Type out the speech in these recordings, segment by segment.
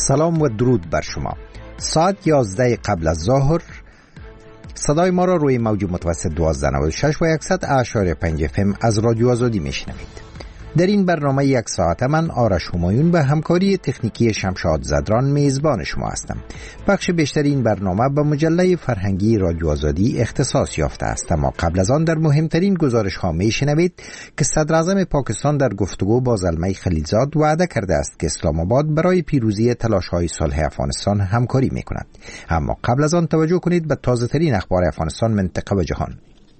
سلام و درود بر شما. ساعت 11 قبل از ظهر صدای ما را روی موج متوسط 1296 و 100.5 FM از رادیو آزادی میشنوید. در این برنامه یک ساعت من آرش همایون به همکاری تکنیکی شمشاد زدران میزبان شما هستم. بخش بیشتر این برنامه به مجله فرهنگی رادیو آزادی اختصاص یافته است، اما قبل از آن در مهمترین گزارش ها میشنوید که صدر اعظم پاکستان در گفتگو با زلمه خلیلزاد وعده کرده است که اسلام آباد برای پیروزی تلاش های صلح افغانستان همکاری میکند. اما قبل از آن توجه کنید به تازه ترین اخبار افغانستان، منطقه و جهان.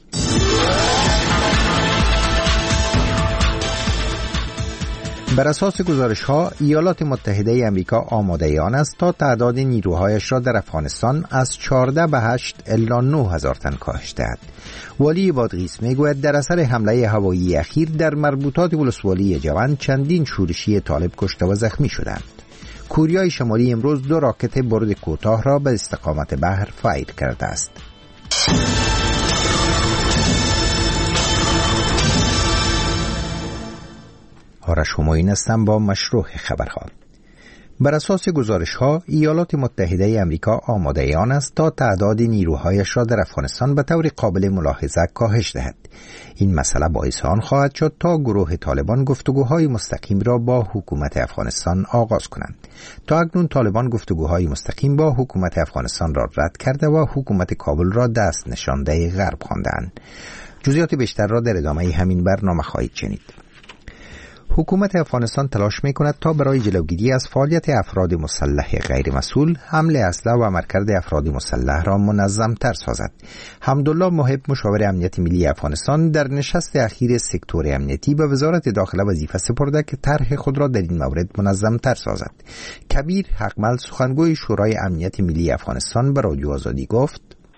بر اساس گزارش‌ها، ایالات متحده آمریکا آماده آن است تا تعداد نیروهایش را در افغانستان از 14 به 8 الی 9,000 تن کاهش دهد. والی بادغیس میگوید در اثر حمله هوایی اخیر در مربوطات ولسوالی جوند چندین شورشی طالب کشته و زخمی شدند. کوریای شمالی امروز 2 راکت برد کوتاه را به استقامت بحر فایر کرده است. آرش همایون هستم با مشروع خبرها. بر اساس گزارش‌ها، ایالات متحده آمریکا آماده آن است تا تعداد نیروهایش را در افغانستان به طور قابل ملاحظه کاهش دهد. این مسئله باعث آن خواهد شد تا گروه طالبان گفتگوهای مستقیم را با حکومت افغانستان آغاز کنند. تا اکنون طالبان گفتگوهای مستقیم با حکومت افغانستان را رد کرده و حکومت کابل را دست نشانده غرب خواندند. جزئیات بیشتر را در ادامه همین برنامه خواهید شنید. حکومت افغانستان تلاش می‌کند تا برای جلوگیری از فعالیت افراد مسلح غیر مسئول حمله اسلحه و عملکرد افراد مسلح را منظم‌تر سازد. حمدالله محب، مشاور امنیت ملی افغانستان، در نشست اخیر سکتور امنیتی به وزارت داخله وظیفه سپرده که طرح خود را در این مورد منظم‌تر سازد. کبیر حقمل، سخنگوی شورای امنیت ملی افغانستان، به رادیو آزادی گفت: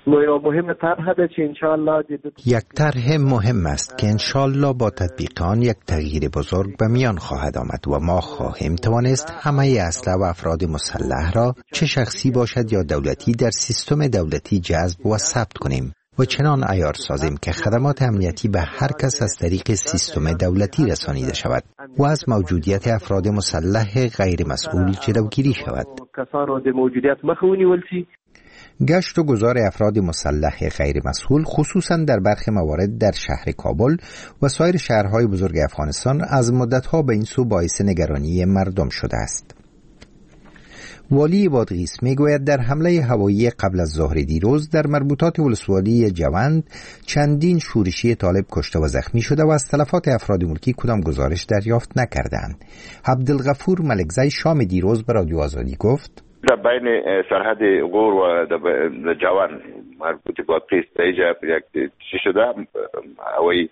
یک طرح مهم است که انشالله با تطبیق آن یک تغییر بزرگ به میان خواهد آمد و ما خواهیم توانست همه اسلحه و افراد مسلح را، چه شخصی باشد یا دولتی، در سیستم دولتی جذب و ثبت کنیم و چنان عیار سازیم که خدمات امنیتی به هر کس از طریق سیستم دولتی رسانیده شود و از موجودیت افراد مسلح غیر مسئول جلوگیری شود. گشت و گذار افراد مسلح غیر مسئول، خصوصا در برخی موارد در شهر کابل و سایر شهرهای بزرگ افغانستان، از مدتها به این سو باعث نگرانی مردم شده است. والی بادغیس میگوید در حمله هوایی قبل از ظهر دیروز در مربوطات ولسوالی جوند چندین شورشی طالب کشته و زخمی شده و از تلفات افراد ملکی کدام گزارش دریافت نکردند. عبدالغفور ملکزی شام دیروز به رادیو آزادی گفت: در بین سرحد غور و جوان مربوط بادغیس اینجا یک چی شده، هوایی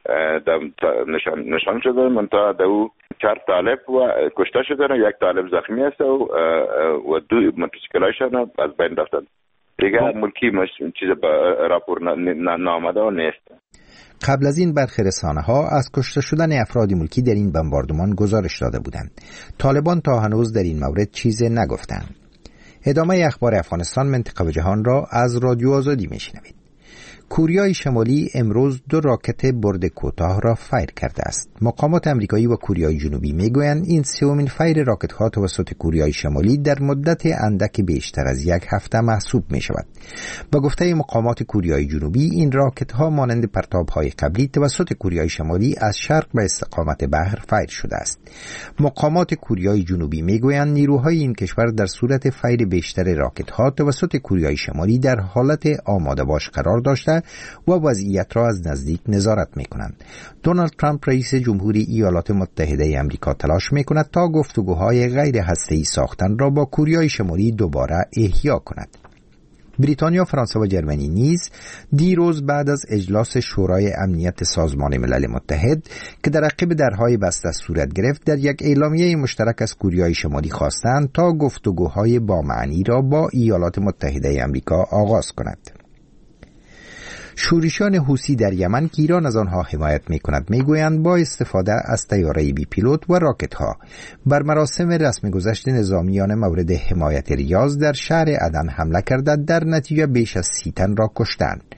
نشان شده، منتها دو 4 طالب و کشته شدن و 1 طالب زخمی است و 2 موتورسیکلایشان از بین رفتند. دیگه ملکی چیز راپور نامده و نیست. قبل از این برخی رسانه‌ها از کشته شدن افراد ملکی در این بمباردمان گزارش داده بودند. طالبان تا هنوز در این مورد چیزی نگفتند. ادامه اخبار افغانستان، منطقه و جهان را از رادیو آزادی میشنوید. کوریای شمالی امروز 2 راکت برد کوتاه را فایر کرده است. مقامات آمریکایی و کوریای جنوبی میگویند این سومین فایر راکت‌ها توسط کوریای شمالی در مدت اندک بیشتر از 1 هفته محسوب می شود. با گفته مقامات کوریای جنوبی، این راکت‌ها مانند پرتاب‌های قبلی توسط کوریای شمالی از شرق به استقامت بحر فایر شده است. مقامات کوریای جنوبی میگویند نیروهای این کشور در صورت فایر بیشتر راکت‌ها توسط کوریای شمالی در حالت آماده باش قرار داشته و وضعیت را از نزدیک نظارت می‌کنند. دونالد ترامپ رئیس جمهوری ایالات متحده آمریکا تلاش می‌کند تا گفتگوهای غیر هسته‌ای ساختن را با کوریای شمالی دوباره احیا کند. بریتانیا، فرانسه و جرمنی نیز دیروز بعد از اجلاس شورای امنیت سازمان ملل متحد که در عقب درهای بسته صورت گرفت، در یک اعلامیه مشترک از کوریای شمالی خواستند تا گفتگوهای با معنی را با ایالات متحده آمریکا آغاز کند. شورشیان حوثی در یمن که ایران از آنها حمایت می‌کند میگویند با استفاده از طیاره بی پیلوت و راکت‌ها بر مراسم رسم گذشت نظامیان مورد حمایت ریاض در شهر عدن حمله کرده، در نتیجه بیش از 30 تن را کشتند.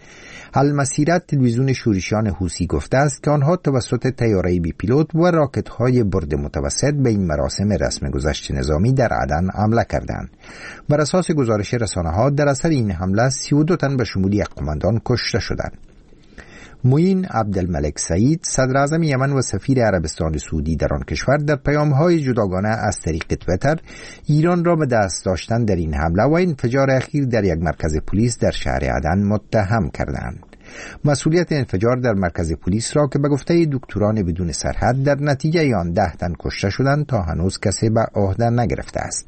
المسیرت تلویزیون شورشیان حوثی گفته است که آنها توسط طیاره‌ای بی پیلوت و راکت‌های برد متوسط به این مراسم رسم گذشت نظامی در عدن حمله کردند. بر اساس گزارش رسانه‌ها در اثر این حمله 32 تن به شمول یک قماندان کشته شدند. معین عبدالملک سعید، صدر اعظم یمن و سفیر عربستان سعودی در آن کشور، در پیام‌های جداگانه از طریق توییتر ایران را به دست داشتن در این حمله و انفجار اخیر در یک مرکز پلیس در شهر عدن متهم کردند. مسئولیت انفجار در مرکز پلیس را که به گفته دکتران بدون سرحد در نتیجه آن 10 تن کشته شدند تا هنوز کسی به عهده نگرفته است.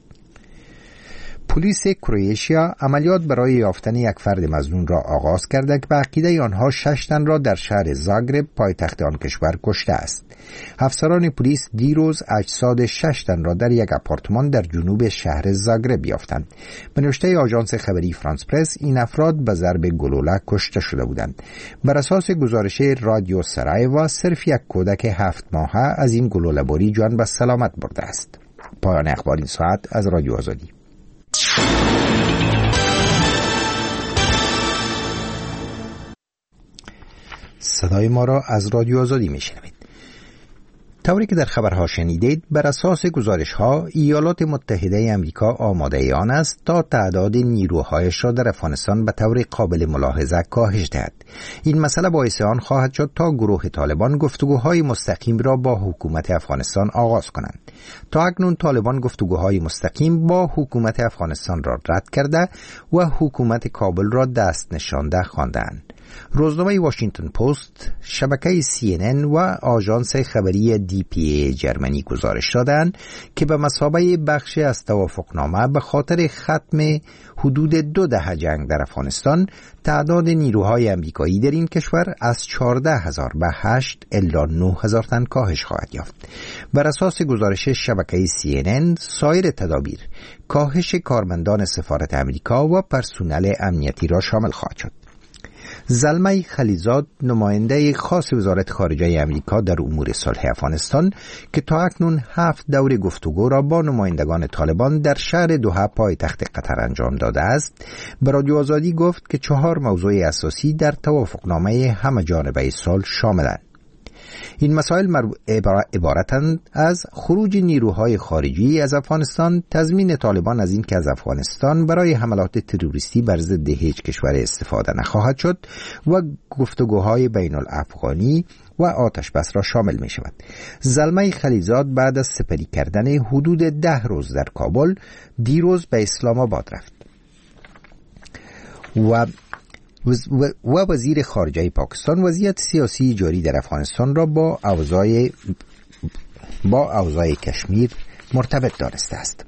پلیس کرواتیا عملیات برای یافتن یک فرد مظنون را آغاز کرده که به عقیده آنها 6 تن را در شهر زاگرب پایتخت آن کشور کشته است. افسران پلیس دیروز اجساد 6 تن را در یک آپارتمان در جنوب شهر زاگرب یافتند. به نوشته آژانس خبری فرانس پرس، این افراد به ضرب گلوله کشته شده بودند. بر اساس گزارش رادیو سرایوا، صرف یک کودک 7 ماهه از این گلوله باری جان به سلامت برده است. پایان اخبار این ساعت از رادیو آزادی. صدای ما را از رادیو آزادی میشنوید. طوری که در خبرها شنیدید، بر اساس گزارش‌ها ایالات متحده آمریکا آماده آن است تا تعداد نیروهایش را در افغانستان به طور قابل ملاحظه کاهش دهد. این مسئله باعث آن خواهد شد تا گروه طالبان گفتگوهای مستقیم را با حکومت افغانستان آغاز کنند. تا اکنون طالبان گفتگوهای مستقیم با حکومت افغانستان را رد کرده و حکومت کابل را دست نشانده خواندند. روزنامه واشنگتن پست، شبکه CNN و آژانس خبری DPA جرمنی گزارش دادند که به مثابه بخش از توافقنامه به خاطر ختم حدود 2 دهه جنگ در افغانستان، تعداد نیروهای آمریکایی در این کشور از 14,000 به 8 الی 9,000 تن کاهش خواهد یافت. بر اساس گزارش شبکه CNN، سایر تدابیر کاهش کارمندان سفارت آمریکا و پرسنل امنیتی را شامل خواهد شد. زلمه خلیزاد، نماینده خاص وزارت خارجه آمریکا در امور صلح افغانستان که تا اکنون 7 دور گفتگو را با نمایندگان طالبان در شهر دوحه پایتخت قطر انجام داده است، به رادیو آزادی گفت که 4 موضوع اساسی در توافقنامه همه جانبه صلح شاملند. این مسائل عبارتند از خروج نیروهای خارجی از افغانستان، تضمین طالبان از این که از افغانستان برای حملات تروریستی بر ضد هیچ کشور استفاده نخواهد شد و گفتگوهای بین الافغانی و آتش بس را شامل می شود. زلمه خلیزاد بعد از سپری کردن حدود 10 روز در کابل دیروز به اسلام آباد رفت و وزیر خارجه پاکستان وضعیت سیاسی جاری در افغانستان را با اوضاع کشمیر مرتبط دانسته است.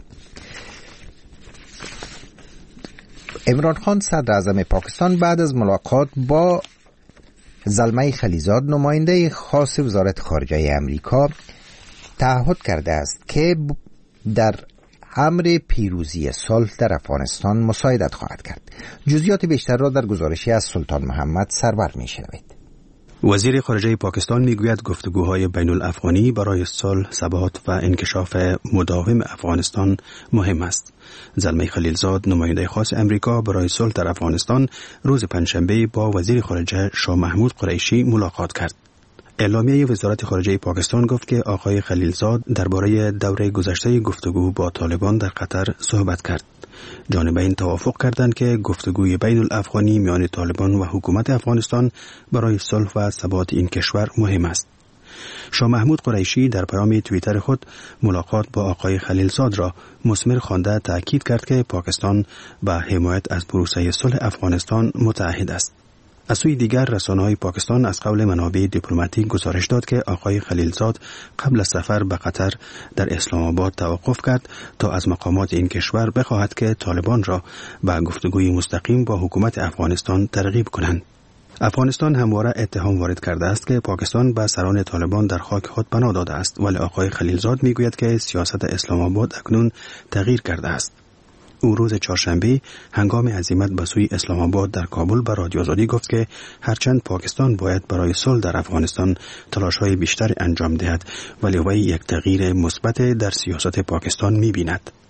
عمران خان، صدر اعظم پاکستان، بعد از ملاقات با زلمه خلیزاد، نماینده خاص وزارت خارجه امریکا، تعهد کرده است که در امر پیروزی صلح در افغانستان مساعدت خواهد کرد. جزئیات بیشتر را در گزارشی از سلطان محمد سرور می‌شنوید. وزیر خارجه پاکستان میگوید گفتگوهای بین الافغانی برای صلح، ثبات و انکشاف مداوم افغانستان مهم است. زلمه خلیلزاد، نماینده خاص امریکا برای صلح در افغانستان، روز پنجشنبه با وزیر خارجه شاه محمود قریشی ملاقات کرد. اعلامیه وزارت خارجه پاکستان گفت که آقای خلیلزاد درباره دوره گذشته گفتگو با طالبان در قطر صحبت کرد. جانبین توافق کردند که گفتگوی بین الافغانی میان طالبان و حکومت افغانستان برای صلح و ثبات این کشور مهم است. شاه محمود قریشی در پیام توییتر خود ملاقات با آقای خلیلزاد را مثمر خوانده تاکید کرد که پاکستان به حمایت از پروسه صلح افغانستان متعهد است. از سوی دیگر، رسانه‌های پاکستان از قول منابع دیپلماتیک گزارش داد که آقای خلیلزاد قبل از سفر به قطر در اسلام آباد توقف کرد تا از مقامات این کشور بخواهد که طالبان را به گفتگوی مستقیم با حکومت افغانستان ترغیب کنند. افغانستان همواره اتهام وارد کرده است که پاکستان به سران طالبان در خاک خود پناه داده است، ولی آقای خلیلزاد میگوید که سیاست اسلام آباد اکنون تغییر کرده است. او روز چهارشنبه هنگام عزیمت به سوی اسلام آباد در کابل به رادیو آزادی گفت که هرچند پاکستان باید برای صلح در افغانستان تلاش‌های بیشتر انجام دهد، ولی وی یک تغییر مثبت در سیاست پاکستان می‌بیند.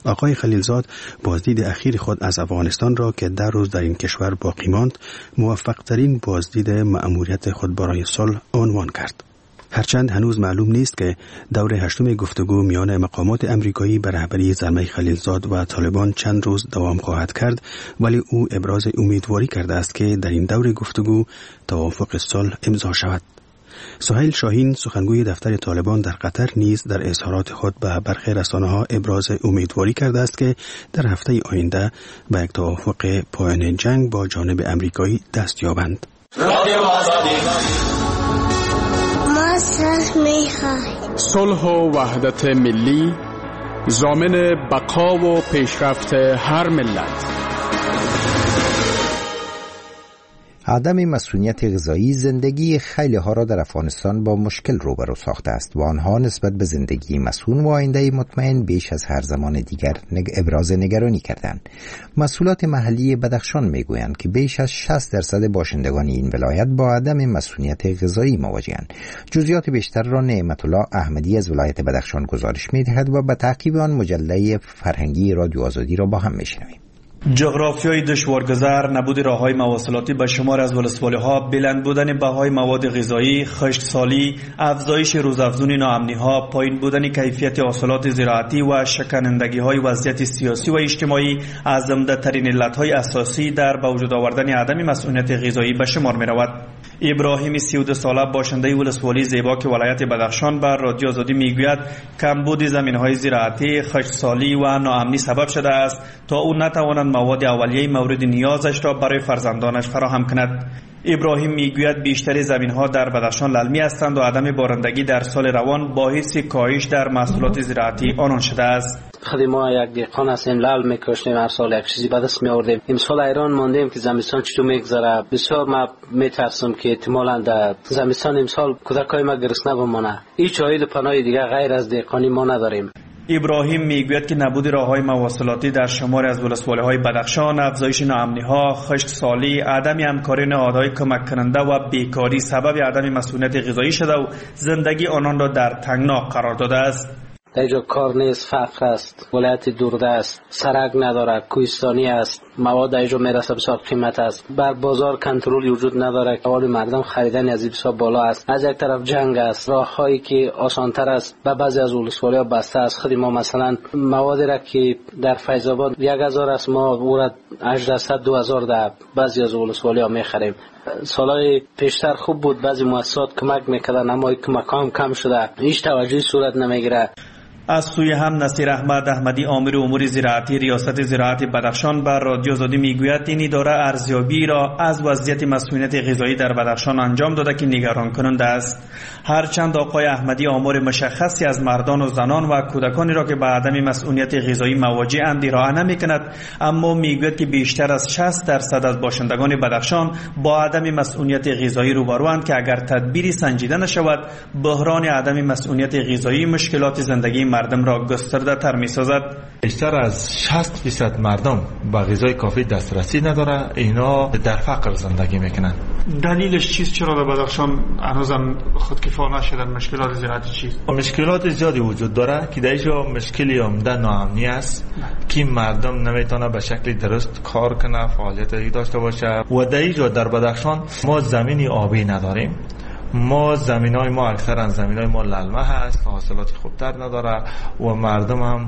آقای خلیلزاد بازدید اخیر خود از افغانستان را که 10 روز در این کشور باقی ماند موفق ترین بازدید مأموریت خود برای صلح عنوان کرد. هرچند هنوز معلوم نیست که دور 8 گفتگو میان مقامات امریکایی به رهبری زلمه خلیلزاد و طالبان چند روز دوام خواهد کرد، ولی او ابراز امیدواری کرده است که در این دور گفتگو توافق صلح امضا شود. سهیل شاهین سخنگوی دفتر طالبان در قطر نیز در اظهارات خود به برخی رسانه‌ها ابراز امیدواری کرده است که در هفته آینده به یک توافق پایان جنگ با جانب امریکایی دست یابند. صلح و وحدت ملی ضامن بقا و پیشرفت هر ملت. عدم مسئولیت غذایی زندگی خیلی ها را در افغانستان با مشکل روبرو ساخته است و آنها نسبت به زندگی مسئول و آینده مطمئن بیش از هر زمان دیگر ابراز نگرانی کردند. مسئولات محلی بدخشان میگویند که بیش از 60% باشندگان این ولایت با عدم مسئولیت غذایی مواجهند. جزئیات بیشتر را نعمت الله احمدی از ولایت بدخشان گزارش می‌دهد و به تعقیب آن مجله فرهنگی رادیو آزادی را با هم می‌شنویم. جغرافیای دشوارگذر، نبود راه‌های مواصلاتی به شمار از ولسوالی‌ها، بلند بودن بهای مواد غذایی، خشکسالی، افزایش روزافزون ناامنی‌ها، پایین بودن کیفیت حاصلات زراعتی و شکنندگی‌های وضعیت سیاسی و اجتماعی از عمده‌ترین علت‌های اساسی در به وجود آوردن عدم مسئولیت غذایی به شمار می‌رود. ابراهیم 32 ساله باشنده ولسوالی زیباک ولایت بدخشان بر رادیو آزادی میگوید کمبود زمین‌های زراعتی، خشکسالی و ناامنی سبب شده است تا او نتواند مواد اولیه مورد نیازش را برای فرزندانش فراهم کند. ابراهیم میگوید بیشتر زمین‌ها در بدخشان للمی هستند و عدم بارندگی در سال روان باعث کاهش در محصولات زراعتی آنان شده است. خود ما یک دهقان هستیم، لال میکشیم، هر سال یک چیزی به دست میآوردیم. امسال ایران ماندیم که زمستان چطور میگذره. بسیار ما میترسم که احتمالاً در زمستان امسال کودکای ما گرسنه بمانه. هیچ عائد پناه دیگه غیر از دهقانی ما نداریم. ابراهیم میگوید که نبود راه‌های مواصلاتی در شمار از ولسوالی‌های بدخشان، افزایش ناامنی‌ها، خشکسالی، عدم همکاری نهادهای کمک کننده و بیکاری سبب عدم مسئولیت غذایی شده و زندگی آنان را در تنگنا قرار داده است. در اینجا کار نیست، فقر است، ولایت دورده است، سرک نداره، کوهستانی است، مواد اینجا میرسه بسیار قیمت است، بر بازار کنترل وجود نداره، حال مردم خریدن از بسیار بالا است. از یک طرف جنگ است، راههایی که آسانتر است به بعضی از ولسوالی‌ها بسته است. خود ما مثلا موادی را که در فیض آباد 1000 است ما او را 1800 2000 در بعضی از ولسوالی‌ها میخریم. سالهای پیشتر خوب بود، بعضی مؤسسات کمک میکردن اما کمک هم کم شده، هیچ توجهی صورت نمیگیره. از سوی هم نصیر احمد احمدی آمر امور زراعتی ریاست زراعت بدخشان بر رادیو آزادی میگوید این اداره ارزیابی را از وضعیت مسئولیت غذایی در بدخشان انجام داده که نگران کننده است. هرچند آقای احمدی آمار مشخصی از مردان و زنان و کودکانی را که به عدم مسئولیت غذایی مواجه‌اند ارائه نمی‌کند، اما میگوید که بیشتر از 60% از باشندگان بدخشان با عدم مسئولیت غذایی روبروند که اگر تدبیری سنجیده نشود بحران عدم مسئولیت غذایی مشکلات زندگی مردم را گسترده تر می سازد. بیشتر از 60% مردم با غذای کافی دسترسی نداره، اینا در فقر زندگی میکنن. دلیلش چیست؟ چرا در بدخشان هنوزم خودکفا نشدن؟ مشکلات زراعتی چیست؟ مشکلات زیادی وجود داره که در اینجا مشکلی عمده ناامنی است که مردم نمیتونه به شکل درست کار کنه، فعالیتی داشته باشه. و در اینجا در بدخشان ما زمینی آبی نداریم. ما زمینای ما اکثرا زمینای ما للمه هست، حاصلات خوبتر نداره و مردم هم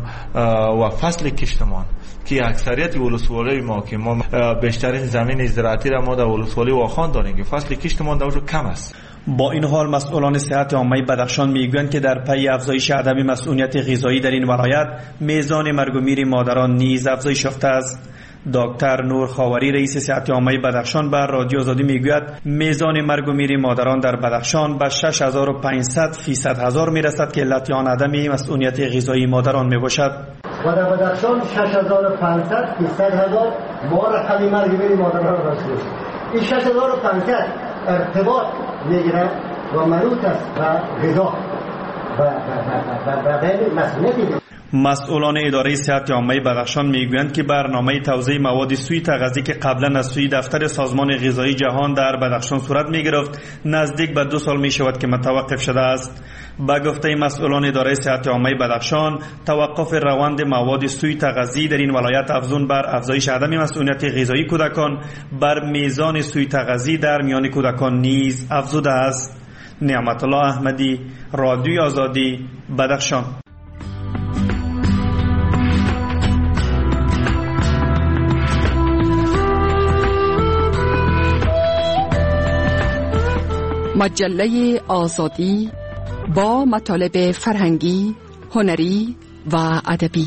و فصل کشتمان که اکثریت ولسوالی ما که ما بیشترین زمین زراعتی را ما در ولسوالی واخان داریم که فصل کشتمان در اونجا کم است. با این حال مسئولان صحت عامه بدخشان میگویند که در پی افزایش عدم مسئولیت غذایی در این ولایت میزان مرگ و میر مادران نیز افزایش یافته است. دکتر نور خاوری رئیس صحت عامه بدخشان بر رادیو آزادی میگوید میزان مرگ و میر مادران در بدخشان به 6500% میرسد که علت آن عدم مسئولیت غذایی مادران میباشد. و در بدخشان 6500% ما رقم مرگ و میر مادران رسید. این 6500 ارتباط میگیرد و منوط است و غذا و مسئولیت. مسئولان اداره صحت عامه بدخشان میگویند که برنامه توزیع مواد سوی تغذی که قبلا از سوی دفتر سازمان غذایی جهان در بدخشان صورت میگرفت نزدیک به 2 سال می شود که متوقف شده است. با گفته مسئولان اداره صحت عامه بدخشان، توقف روند مواد سوی تغذی در این ولایت افزون بر افزایش عدم مسئولیت غذایی کودکان بر میزان سوی تغذی در میان کودکان نیز افزوده است. نعمت الله احمدی، رادیوی آزادی، بدخشان. مجله آزادی با مطالب فرهنگی، هنری و ادبی.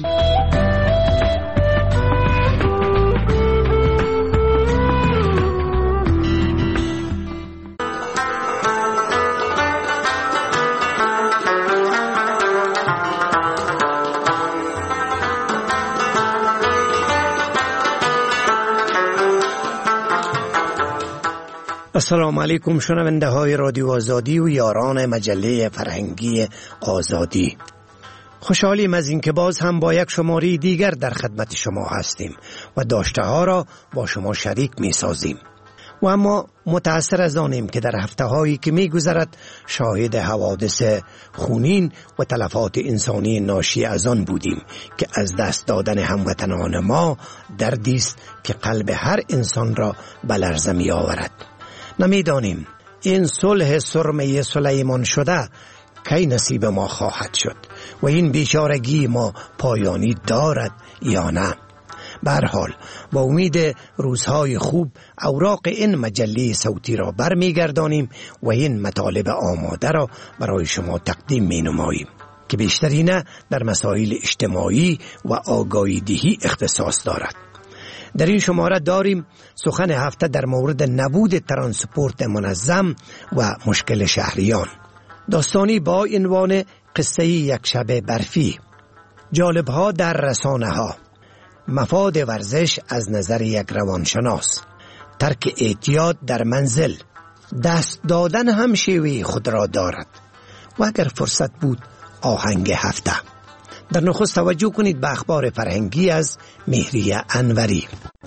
السلام علیکم شنونده های رادیو آزادی و یاران مجله فرهنگی آزادی. خوشحالیم از این که باز هم با یک شماره دیگر در خدمت شما هستیم و داشته ها را با شما شریک می سازیم. و اما متأثر از آنیم که در هفته هایی که می گذرد شاهد حوادث خونین و تلفات انسانی ناشی از آن بودیم که از دست دادن هموطنان ما دردی است که قلب هر انسان را به لرزه می آورد. نمیدانیم این صلح سرمه سلیمان شده کی نصیب ما خواهد شد و این بیچارگی ما پایانی دارد یا نه. به هر حال با امید روزهای خوب اوراق این مجله صوتی را برمیگردانیم و این مطالب آماده را برای شما تقدیم می نماییم که بیشترینه در مسائل اجتماعی و آگاهی دهی اختصاص دارد. در این شماره داریم سخن هفته در مورد نبود ترانسپورت منظم و مشکل شهریان. داستانی با عنوان قصه یک شب برفی، جالب‌ها در رسانه ها، مفاد ورزش از نظر یک روانشناس، ترک اعتیاد در منزل، دست دادن هم شیوه خود را دارد و اگر فرصت بود آهنگ هفته. در نخست توجه کنید به اخبار فرهنگی از مهریه انوری.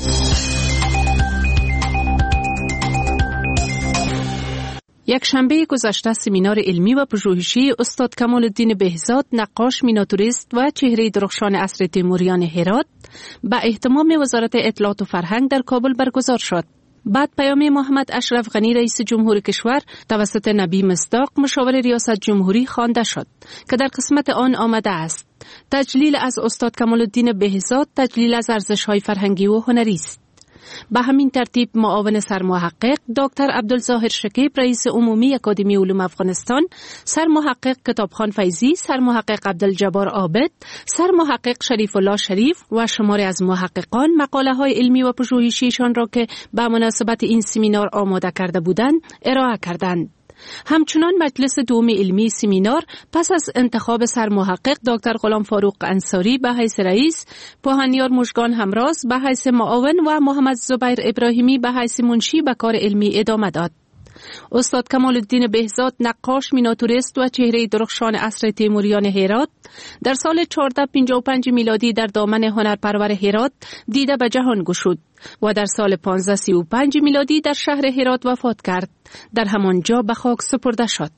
یک شنبه گذشته سمینار علمی و پژوهشی استاد کمال الدین بهزاد، نقاش، میناتوریست و چهره درخشان عصر تیموریان هرات به اهتمام وزارت اطلاعات و فرهنگ در کابل برگزار شد. بعد پیام محمد اشرف غنی رئیس جمهور کشور توسط نبی مصداق مشاور ریاست جمهوری خوانده شد که در قسمت آن آمده است: تجلیل از استاد کمال الدین بهزاد تجلیل از ارزش‌های فرهنگی و هنری است. به همین ترتیب معاون سرمحقق دکتر عبدالظاهر شکیب رئیس عمومی اکادمی علوم افغانستان، سرمحقق کتابخان فیضی، سرمحقق عبدالجبار عابد، سرمحقق شریف الله شریف و شماری از محققان مقاله های علمی و پژوهشیشان را که به مناسبت این سمینار آماده کرده بودند ارائه کردند. همچنان مجلس دوم علمی سمینار پس از انتخاب سرمحقق دکتر غلام فاروق انصاری به حیث رئیس، پوهنیار مژگان همراز به حیث معاون و محمد زبیر ابراهیمی به حیث منشی به کار علمی ادامه داد. استاد کمال الدین بهزاد، نقاش، میناتوریست و چهره درخشان عصر تیموریان هرات، در سال 1455 میلادی در دامن هنرپرور هرات دیده به جهان گشود و در سال 1535 میلادی در شهر هرات وفات کرد. در همانجا به خاک سپرده شد.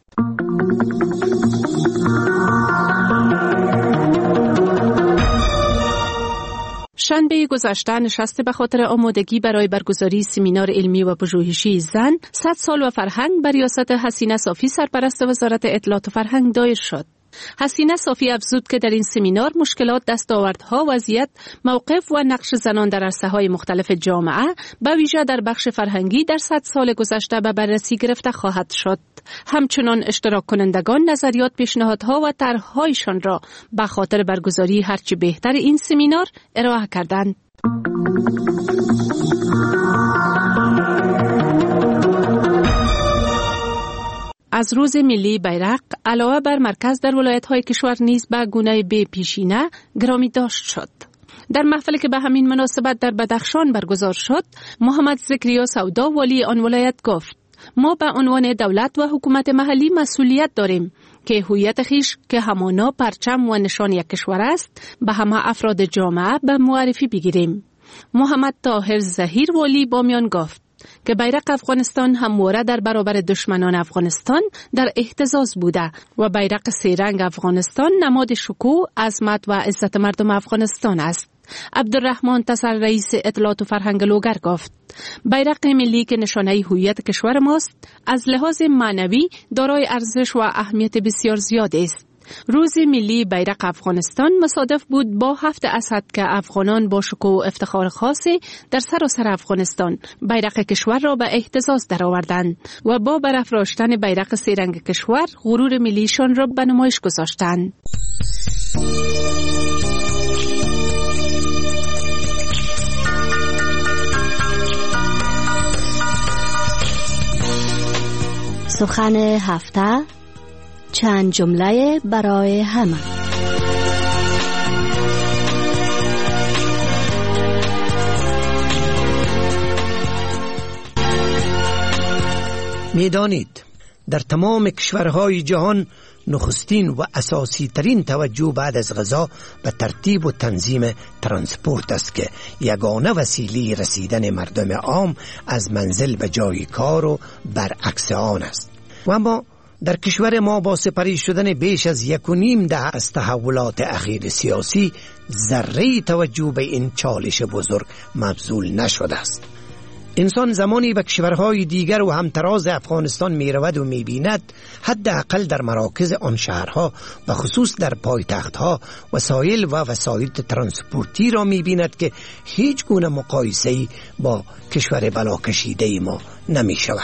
شنبه گذشته نشست به خاطر آمادگی برای برگزاری سمینار علمی و پژوهشی زن 100 سال و فرهنگ بر ریاست حسینه صافی سرپرست وزارت اطلاعات و فرهنگ دایر شد. حسینه صافی افزود که در این سمینار مشکلات، دستاوردها، وضعیت، موقف و نقش زنان در عرصه‌های مختلف جامعه به ویژه در بخش فرهنگی در 100 سال گذشته به بررسی گرفته خواهد شد. همچنان اشتراک کنندگان نظریات، پیشنهادها و طرح‌هایشان را به خاطر برگزاری هرچه بهتر این سمینار ارائه کردند. از روز ملی بیرق علاوه بر مرکز در ولایت‌های کشور نیز به گونه بی پیشینه گرامی داشت شد. در محفلی که به همین مناسبت در بدخشان برگزار شد، محمد زکریا سودا والی آن ولایت گفت: ما به عنوان دولت و حکومت محلی مسئولیت داریم که هویت خیش که همانا پرچم و نشان یک کشور است به همه افراد جامعه به معرفی بگیریم. محمد طاهر ظهیر والی بامیان گفت که بیرق افغانستان همواره در برابر دشمنان افغانستان در اهتزاز بوده و بیرق سه‌رنگ افغانستان نماد شکوه، عظمت و عزت مردم افغانستان است. عبدالرحمن تصر رئیس اطلاعات و فرهنگ لوگر گفت بیرق ملی که نشانه هویت کشور ماست از لحاظ معنوی دارای ارزش و اهمیت بسیار زیاد است. روز ملی بیرق افغانستان مصادف بود با 7 اسد که افغانان با شکوه و افتخار خاصی در سراسر افغانستان بیرق کشور را به اهتزاز درآوردند و با برافراشتن بیرق سه‌رنگ کشور غرور ملیشان را به نمایش گذاشتند. سخن هفته، چند جمله برای همه. میدانید در تمام کشورهای جهان نخستین و اساسی ترین توجه بعد از غذا به ترتیب و تنظیم ترانسپورت است که یگانه وسیله رسیدن مردم عام از منزل به جای کار و برعکس آن است. و اما در کشور ما با سپری شدن بیش از 1.5 دهه از تحولات اخیر سیاسی ذره توجه به این چالش بزرگ مبذول نشده است. انسان زمانی به کشورهای دیگر و همتراز افغانستان می رود و می بیند حداقل در مراکز آن شهرها و خصوص در پایتختها وسایل و وسایل ترانسپورتی را می بیند که هیچ گونه مقایسه‌ای با کشور بلاکشیده ما نمی شود.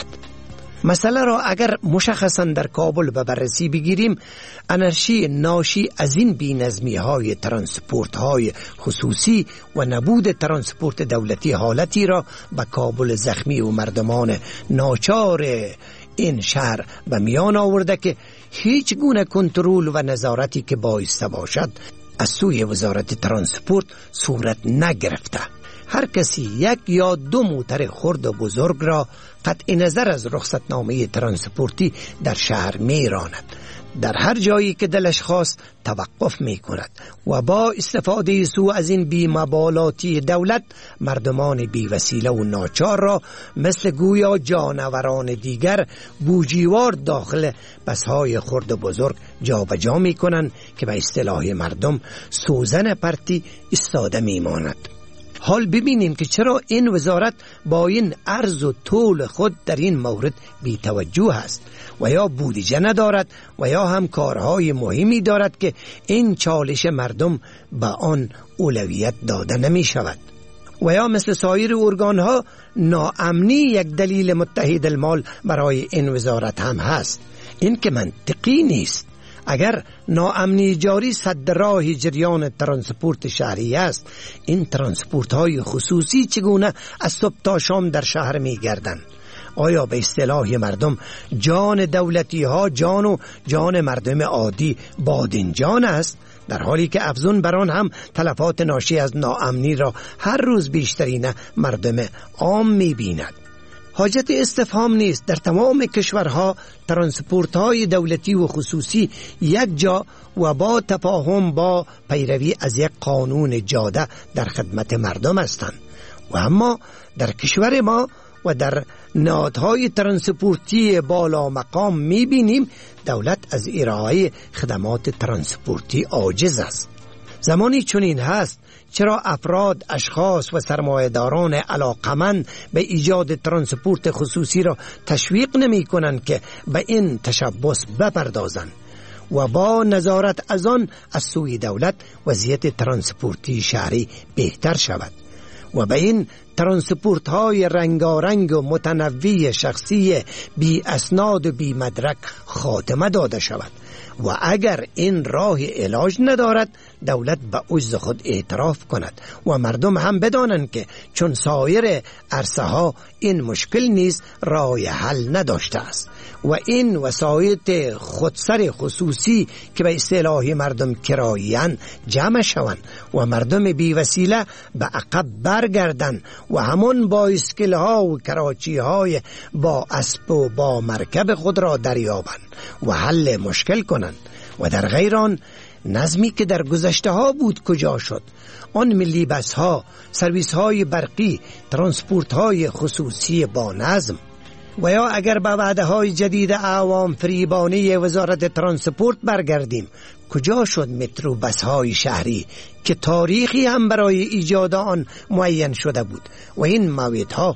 مسئله را اگر مشخصا در کابل به بررسی بگیریم، انرژی ناشی از این بی‌نظمی های ترانسپورت های خصوصی و نبود ترانسپورت دولتی حالتی را به کابل زخمی و مردمان ناچار این شهر به میان آورده که هیچ گونه کنترل و نظارتی که بایسته باشد از سوی وزارت ترانسپورت صورت نگرفته. هر کسی 1 یا 2 موتر خرد و بزرگ را قطع نظر از رخصتنامه ترانسپورتی در شهر می راند. در هر جایی که دلش خواست توقف می کند و با استفاده سو از این بی‌مبالاتی دولت مردمان بی وسیله و ناچار را مثل گویا جانوران دیگر بوجیوار داخل بسهای خرد و بزرگ جابجا می کنند که به اصطلاح مردم سوزن پرتی ایستاده می ماند. حال ببینیم که چرا این وزارت با این عرض و طول خود در این مورد بی توجه است و یا بودجه ندارد و یا هم کارهای مهمی دارد که این چالش مردم به آن اولویت داده نمی شود و یا مثل سایر ارگانها ناامنی یک دلیل متحد المال برای این وزارت هم هست. این که منطقی نیست. اگر ناامنی جاری صد راه جریان ترانسپورت شهری است، این ترانسپورت های خصوصی چگونه از صبح تا شام در شهر می گردند؟ آیا به اصطلاح مردم جان دولتی ها جان و جان مردم عادی بادنجان است؟ در حالی که افزون بران هم تلفات ناشی از ناامنی را هر روز بیشترین مردم عام می بیند. حاجت استفهام نیست. در تمام کشورها ترانسپورت های دولتی و خصوصی یک جا و با تفاهم با پیروی از یک قانون جاده در خدمت مردم هستند. و اما در کشور ما و در نهادهای ترانسپورتی بالا مقام می‌بینیم دولت از ارائه خدمات ترانسپورتی عاجز است. زمانی چنین هست چرا افراد، اشخاص و سرمایه‌داران علاقمند به ایجاد ترانسپورت خصوصی را تشویق نمی کنند که به این تشبث بپردازند و با نظارت از آن از سوی دولت وضعیت ترانسپورتی شهری بهتر شود و به این ترانسپورت های رنگارنگ و متنوع شخصی بی اسناد و بی مدرک خاتمه داده شود و اگر این راه علاج ندارد دولت به عجز خود اعتراف کند و مردم هم بدانند که چون سایر عرصه ها این مشکل نیز راه حل نداشته است و این وسایط خودسر خصوصی که به اصطلاح مردم کرایی‌اند جمع شوند و مردم بی وسیله به عقب برگردند و همون بایسکل ها و کراچی های با اسب و با مرکب خود را دریابند و حل مشکل کنند و در غیر آن نظمی که در گذشته ها بود کجا شد؟ آن ملی بس ها، سرویس های برقی، ترانسپورت های خصوصی با نظم. و یا اگر به وعده های جدید اعوام فریبانی وزارت ترانسپورت برگردیم، کجا شد مترو بس های شهری که تاریخی هم برای ایجاد آن معین شده بود و این موعدها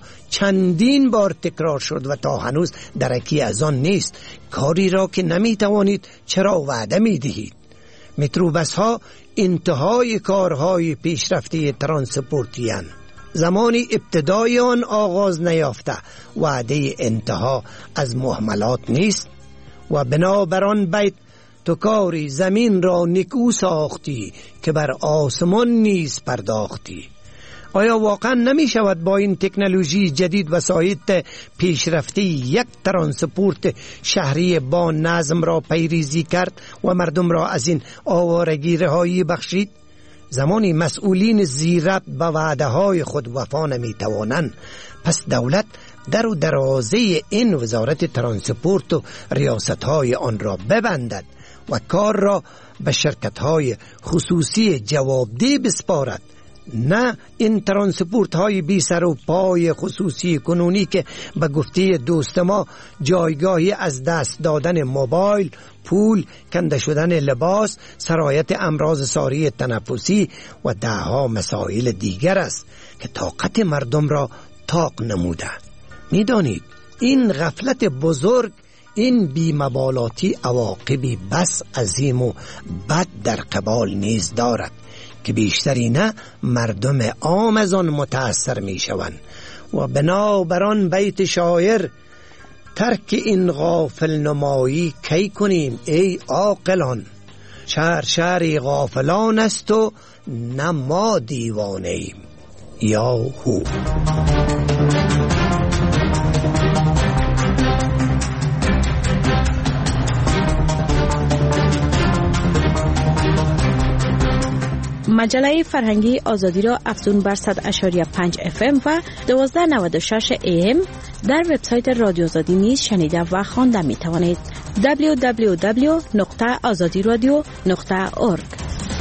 چندین بار تکرار شد و تا هنوز درکی از آن نیست. کاری را که نمی توانید چرا وعده می دهید؟ مترو بس ها انتهای کارهای پیشرفته ترانسپورتی اند. زمانی ابتدای آن آغاز نیافته وعده انتها از مهملات نیست. و بنابر آن بیت تو کاری زمین را نکو ساختی که بر آسمان نیز پرداختی. آیا واقعا نمی شود با این تکنولوژی جدید و سایت پیشرفته یک ترانسپورت شهری با نظم را پیریزی کرد و مردم را از این آوارگی رهایی بخشید؟ زمانی مسئولین زیربط به وعده های خود وفا نمی توانند، پس دولت در و درازه این وزارت ترانسپورت و ریاست های آن را ببندد و کار را به شرکت های خصوصی جوابده بسپارد. نه این ترانسپورت های بی سر و پای خصوصی کنونی که به گفته دوست ما جایگاهی از دست دادن موبایل، پول، کنده شدن لباس، سرایت امراض ساری تنفسی و دهها مسائل دیگر است که طاقت مردم را طاق نموده. میدانید این غفلت بزرگ، این بی‌مبالاتی عواقبی بس عظیم و بد در قبال نیز دارد که بیشتری نه مردم عام از آن متأثر می شوند. و بنابران بیت شاعر ترک این غافل نمایی کی کنیم ای عاقلان؟ شهری غافلان است و نه ما دیوانه ایم. یا هو. مجله فرهنگی آزادی را افزون بر 100.5 FM و 1296 AM در وبسایت رادیو آزادی نیز شنیده و خوانده می توانید. www.azadiradio.org.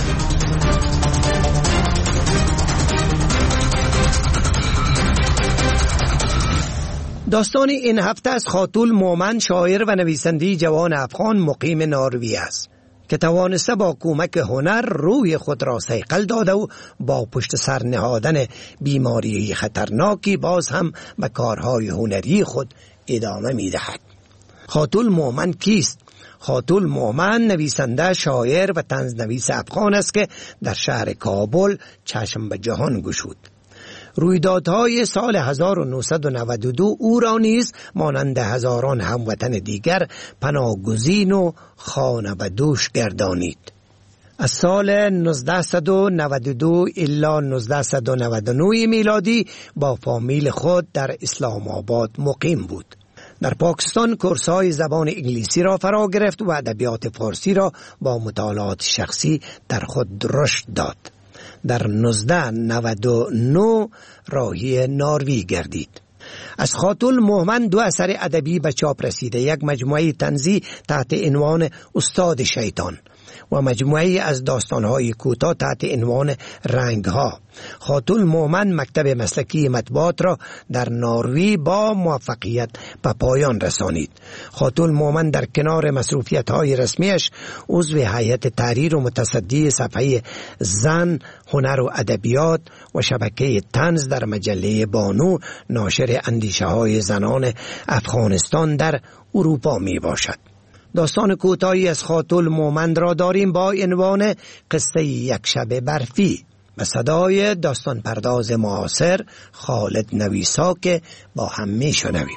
داستان این هفته از خاتون مومن، شاعر و نویسنده جوان افغان مقیم نروژ است که توانسته با کمک هنر روی خود را صیقل داده و با پشت سر نهادن بیماری خطرناکی باز هم به کارهای هنری خود ادامه می دهد. خاتون مومن کیست؟ خاتون مومن نویسنده، شاعر و طنزنویس افغان است که در شهر کابل چشم به جهان گشود. رویدادهای سال 1992 او را نیز مانند هزاران هموطن دیگر پناهگزین و خانه به دوش گردانید. از سال 1992 الی 1999 میلادی با فامیل خود در اسلام آباد مقیم بود. در پاکستان کورس‌های زبان انگلیسی را فرا گرفت و ادبیات فارسی را با مطالعات شخصی در خود رشد داد. در 1999 راهی نروژ گردید. از خاتون مومن 2 اثر ادبی به چاپ رسیده، یک مجموعه طنزی تحت عنوان استاد شیطان و مجموعه از داستان‌های کوتاه تحت عنوان رنگ‌ها. خاتون مومن مکتب مسلکی مطبوعات را در نروژ با موفقیت به پایان رسانید. خاتون مومن در کنار مصروفیت‌های رسمیش عضو هیئت تحریر و متصدی صفحه زن، هنر و ادبیات و شبکه طنز در مجله بانو، ناشر اندیشه‌های زنان افغانستان در اروپا می باشد. داستان کوتاهی از خاتون مومن را داریم با عنوان قصه یک شب برفی به صدای داستان پرداز معاصر خالد نویسا که با هم می شنویم.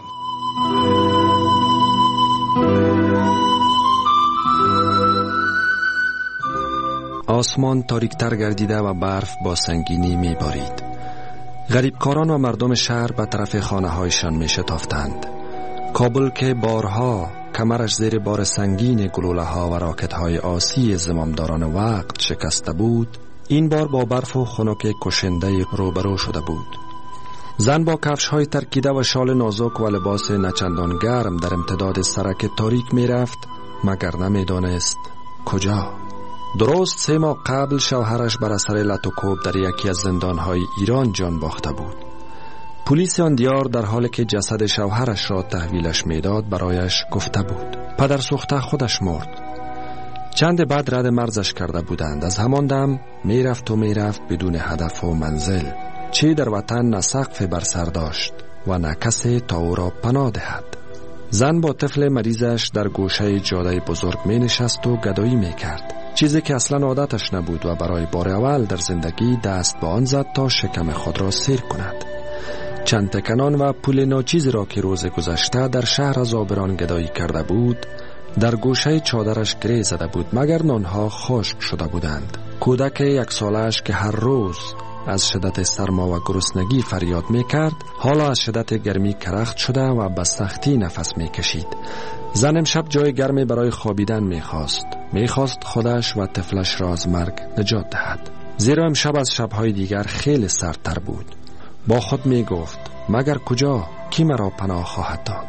آسمان تاریکتر گردیده و برف با سنگینی می بارید. غریبکاران و مردم شهر به طرف خانه هایشان می شتافتند. کابل که بارها کمرش زیر بار سنگین گلوله ها و راکت های آسی زمامداران وقت شکسته بود، این بار با برف و خنک کشنده روبرو شده بود. زن با کفش های ترکیده و شال نازک و لباس نچندان گرم در امتداد سرک تاریک می رفت، مگر نمی دانست کجا. درست 3 ماه قبل شوهرش بر اثر لت و کوب در یکی از زندانهای ایران جان باخته بود. پلیس آن دیار در حالی که جسد شوهرش را تحویلش میداد برایش گفته بود پدر سوخته خودش مرد. چند بعد رد مرزش کرده بودند. از همان دم میرفت بدون هدف و منزل. چه در وطن نه سقف بر سر داشت و نه کسی تا او را پناه دهد. زن با طفل مریضش در گوشه جاده بزرگ می نشست و گدایی می کرد، چیزی که اصلا عادتش نبود و برای بار اول در زندگی دست به آن زد تا شکم خود را سیر کند. چند تکنان و پول ناچیزی را که روز گذشته در شهر از آبران گدایی کرده بود در گوشه چادرش گره زده بود، مگر نانها خشک شده بودند. کودک 1 سالش که هر روز از شدت سرما و گرسنگی فریاد می کرد حالا از شدت گرمی کرخت شده و به سختی نفس می کشید. زن امشب جای گرمی برای خوابیدن می خواست خودش و طفلش را از مرگ نجات دهد، زیرا امشب از شبهای دیگر خیلی سردتر بود. با خود می گفت مگر کجا، کی مرا پناه خواهد داد.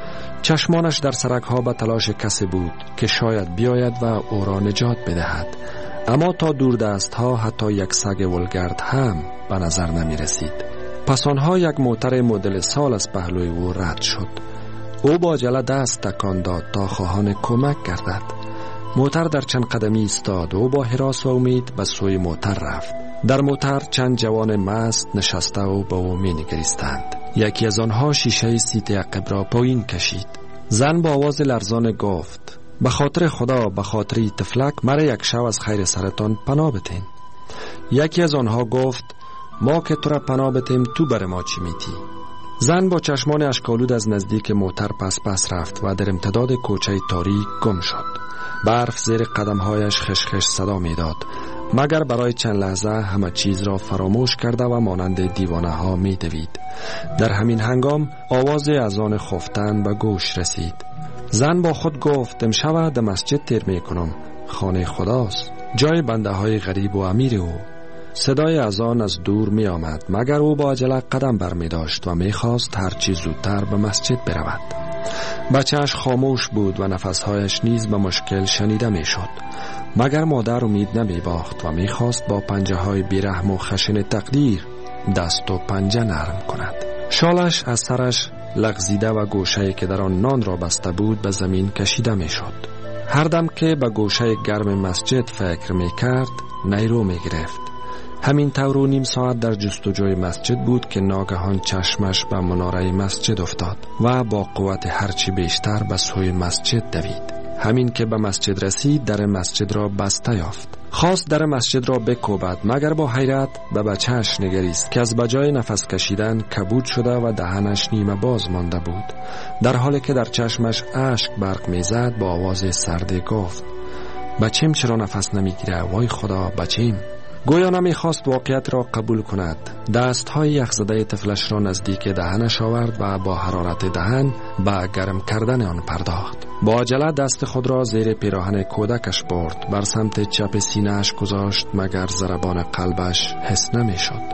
چشمانش در سرک ها به تلاش کسی بود که شاید بیاید و او را نجات بدهد، اما تا دور دست ها حتی یک سگ ولگرد هم به نظر نمی رسید. پس آنها یک موتر مدل سال از پهلوی او رد شد. او با عجله دست تکان داد تا خواهان کمک گردد. موتر در چند قدمی ایستاد و با هراس و امید به سوی موتر رفت. در موتر چند جوان مست نشسته و به او می نگریستند. یکی از آنها شیشه سیت عقب را پایین کشید. زن با آواز لرزان گفت به خاطر خدا، به خاطر طفلک مرا 1 شب از خیر سرتان پناه بتین. یکی از آنها گفت ما که تو را پناه بتیم تو بر ما چی میتی؟ زن با چشمان اشک‌آلود از نزدیک موتر پس رفت و در امتداد کوچه تاریک گم شد. برف زیر قدمهایش خشخش صدا میداد، مگر برای چند لحظه همه چیز را فراموش کرده و مانند دیوانه ها می دوید. در همین هنگام آواز اذان خفتن به گوش رسید. زن با خود گفت امشب در مسجد تیر می کنم، خانه خداست، جای بنده های غریب و امیر او. صدای اذان از دور می آمد، مگر او با عجله قدم بر می داشت و می خواست هرچی زودتر به مسجد برود. بچه‌اش خاموش بود و نفسهایش نیز به مشکل شنیده می شد، مگر مادر امید نمی باخت و می خواست با پنجه های بیرحم و خشن تقدیر دست و پنجه نرم کند. شالش از سرش لغزیده و گوشه‌ای که در آن نان را بسته بود به زمین کشیده می شد. هر دم که به گوشه گرم مسجد فکر می کرد نیرو می گرفت. همین طور و نیم ساعت در جستجوی مسجد بود که ناگهان چشمش به مناره مسجد افتاد و با قوت هرچی بیشتر به سوی مسجد دوید. همین که به مسجد رسید در مسجد را بسته یافت. خواست در مسجد را بکوبد، مگر با حیرت به بچه‌اش نگریست که از بجای نفس کشیدن کبود شده و دهنش نیمه باز مانده بود. در حالی که در چشمش اشک برق میزد با آواز سرده گفت بچیم چرا نفس نمیگیره؟ وای خدا بچیم. گویا نمیخواست واقعیت را قبول کند. دستهای یخزده طفلش را نزدیک دهنش آورد و با حرارت دهن به گرم کردن آن پرداخت. با عجله دست خود را زیر پیراهن کودکش برد، بر سمت چپ سینه‌اش گذاشت، مگر ضربان قلبش حس نمیشد.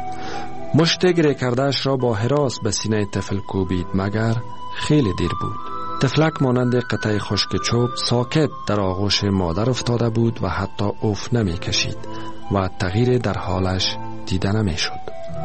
مشت گره کرده‌اش را با هراس به سینه طفل کوبید، مگر خیلی دیر بود. طفلک مانند قطعه خشک چوب ساکت در آغوش مادر افتاده بود و حتی اف نمی کشید و تغییر در حالش دیده نمی شد.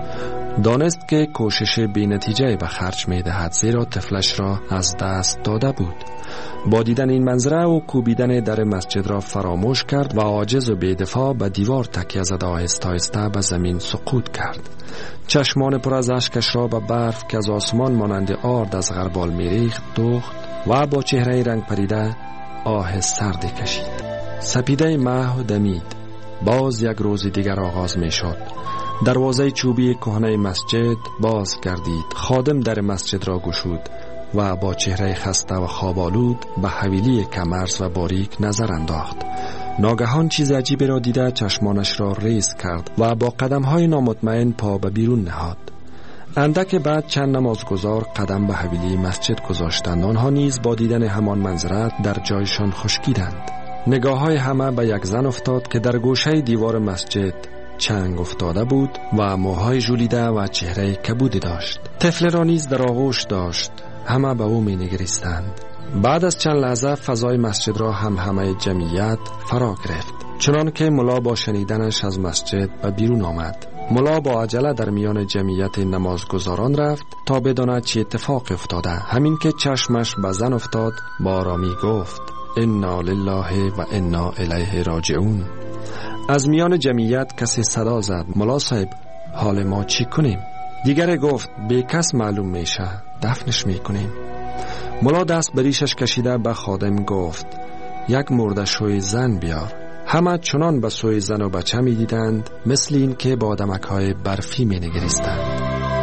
دانست که کوشش بی نتیجه به خرج می دهد، زیرا طفلش را از دست داده بود. با دیدن این منظره و کوبیدن در مسجد را فراموش کرد و عاجز و بی‌دفاع به دیوار تکیه زده آهسته آهسته به زمین سقوط کرد. چشمان پر از اشکش را به برف که از آسمان مانند آرد از غربال میریخت دوخت و با چهره رنگ پریده آه سردی کشید. سپیده محو دمید. باز یک روز دیگر آغاز می شد. دروازه چوبی کهنه مسجد باز گردید. خادم در مسجد را گشود و با چهره خسته و خوابالود به حویلی کمرز و باریک نظر انداخت. ناگهان چیز عجیبی را دیده چشمانش را ریز کرد و با قدم‌های نامطمئن پا به بیرون نهاد. اندک بعد چند نمازگزار قدم به حویلی مسجد گذاشتند. آنها نیز با دیدن همان منظره در جایشان خشکیدند. نگاه‌های همه به یک زن افتاد که در گوشه دیوار مسجد چنگ افتاده بود و موهای ژولیده و چهره کبودی داشت. طفل را نیز در آغوش داشت. همه به او می نگریستند. بعد از چند لحظه فضای مسجد را همه جمعیت فرا گرفت. چنان که ملا با شنیدنش از مسجد به بیرون آمد. ملا با عجله در میان جمعیت نمازگزاران رفت تا بداند چه اتفاق افتاده. همین که چشمش به زن افتاد با آرامی گفت انا لله و انا الیه راجعون. از میان جمعیت کسی صدا زد ملا صاحب حال ما چی کنیم؟ دیگر گفت به کس معلوم میشه دفنش میکنیم. ملا دست بریشش کشیده به خادم گفت یک مرده شوی زن بیار. همه چنان به سوی زن و بچه می دیدند مثل این که با دمک‌های برفی می نگریستند.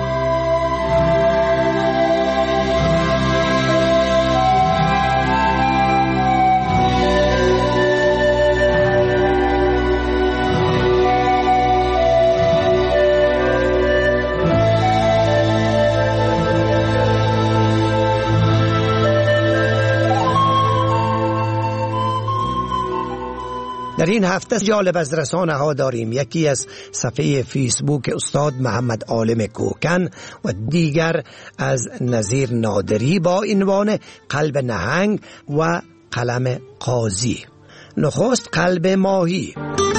در این هفته جالب از رسانه ها داریم. یکی از صفحه فیسبوک استاد محمد عالم کوکن و دیگر از نظیر نادری با عنوان قلب نهنگ و قلم قاضی. نخست قلب ماهی.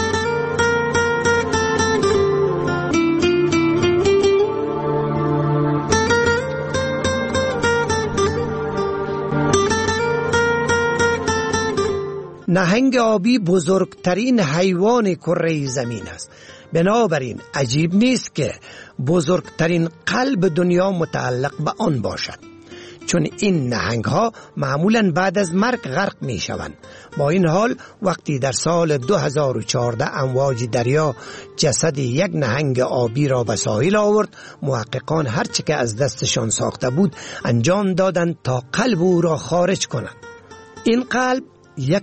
نهنگ آبی بزرگترین حیوان کره زمین است. بنابراین عجیب نیست که بزرگترین قلب دنیا متعلق به آن باشد، چون این نهنگ ها معمولا بعد از مرگ غرق می شوند. با این حال وقتی در سال 2014 امواج دریا جسد یک نهنگ آبی را به ساحل آورد، محققان هرچه که از دستشان ساخته بود انجام دادند تا قلب او را خارج کنند. این قلب 199.5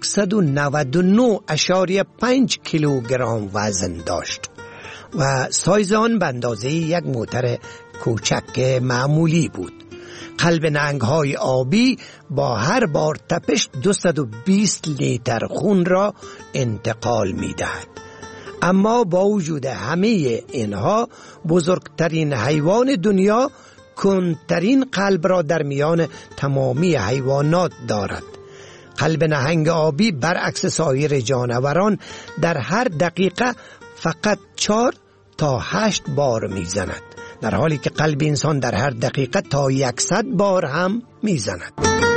کیلوگرم وزن داشت و سایز آن به اندازه یک موتر کوچک معمولی بود. قلب نهنگ‌های آبی با هر بار تپش 220 لیتر خون را انتقال می‌دهد. اما با وجود همه اینها بزرگترین حیوان دنیا کندترین قلب را در میان تمامی حیوانات دارد. قلب نهنگ آبی برعکس سایر جانوران در هر دقیقه فقط 4 تا 8 بار میزند، در حالی که قلب انسان در هر دقیقه تا 100 بار هم میزند.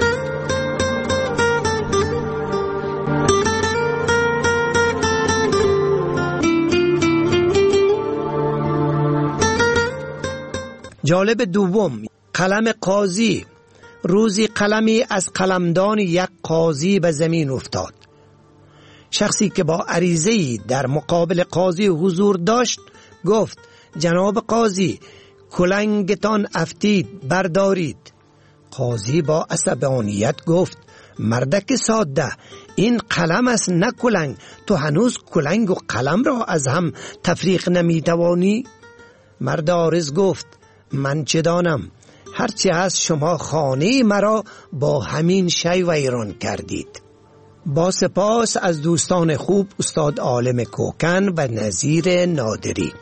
جالب دوم، قلم قاضی. روزی قلمی از قلمدان یک قاضی به زمین افتاد. شخصی که با عریضه‌ای در مقابل قاضی حضور داشت گفت جناب قاضی کلنگتان افتید بردارید. قاضی با عصبانیت گفت مردک ساده، این قلم است نه کلنگ. تو هنوز کلنگ و قلم را از هم تفریق نمیتوانی؟ مرد عارض گفت من چه دانم، هرچی هست شما خانه مرا با همین شی ویران کردید. با سپاس از دوستان خوب استاد عالم کوکن و نظیر نادری.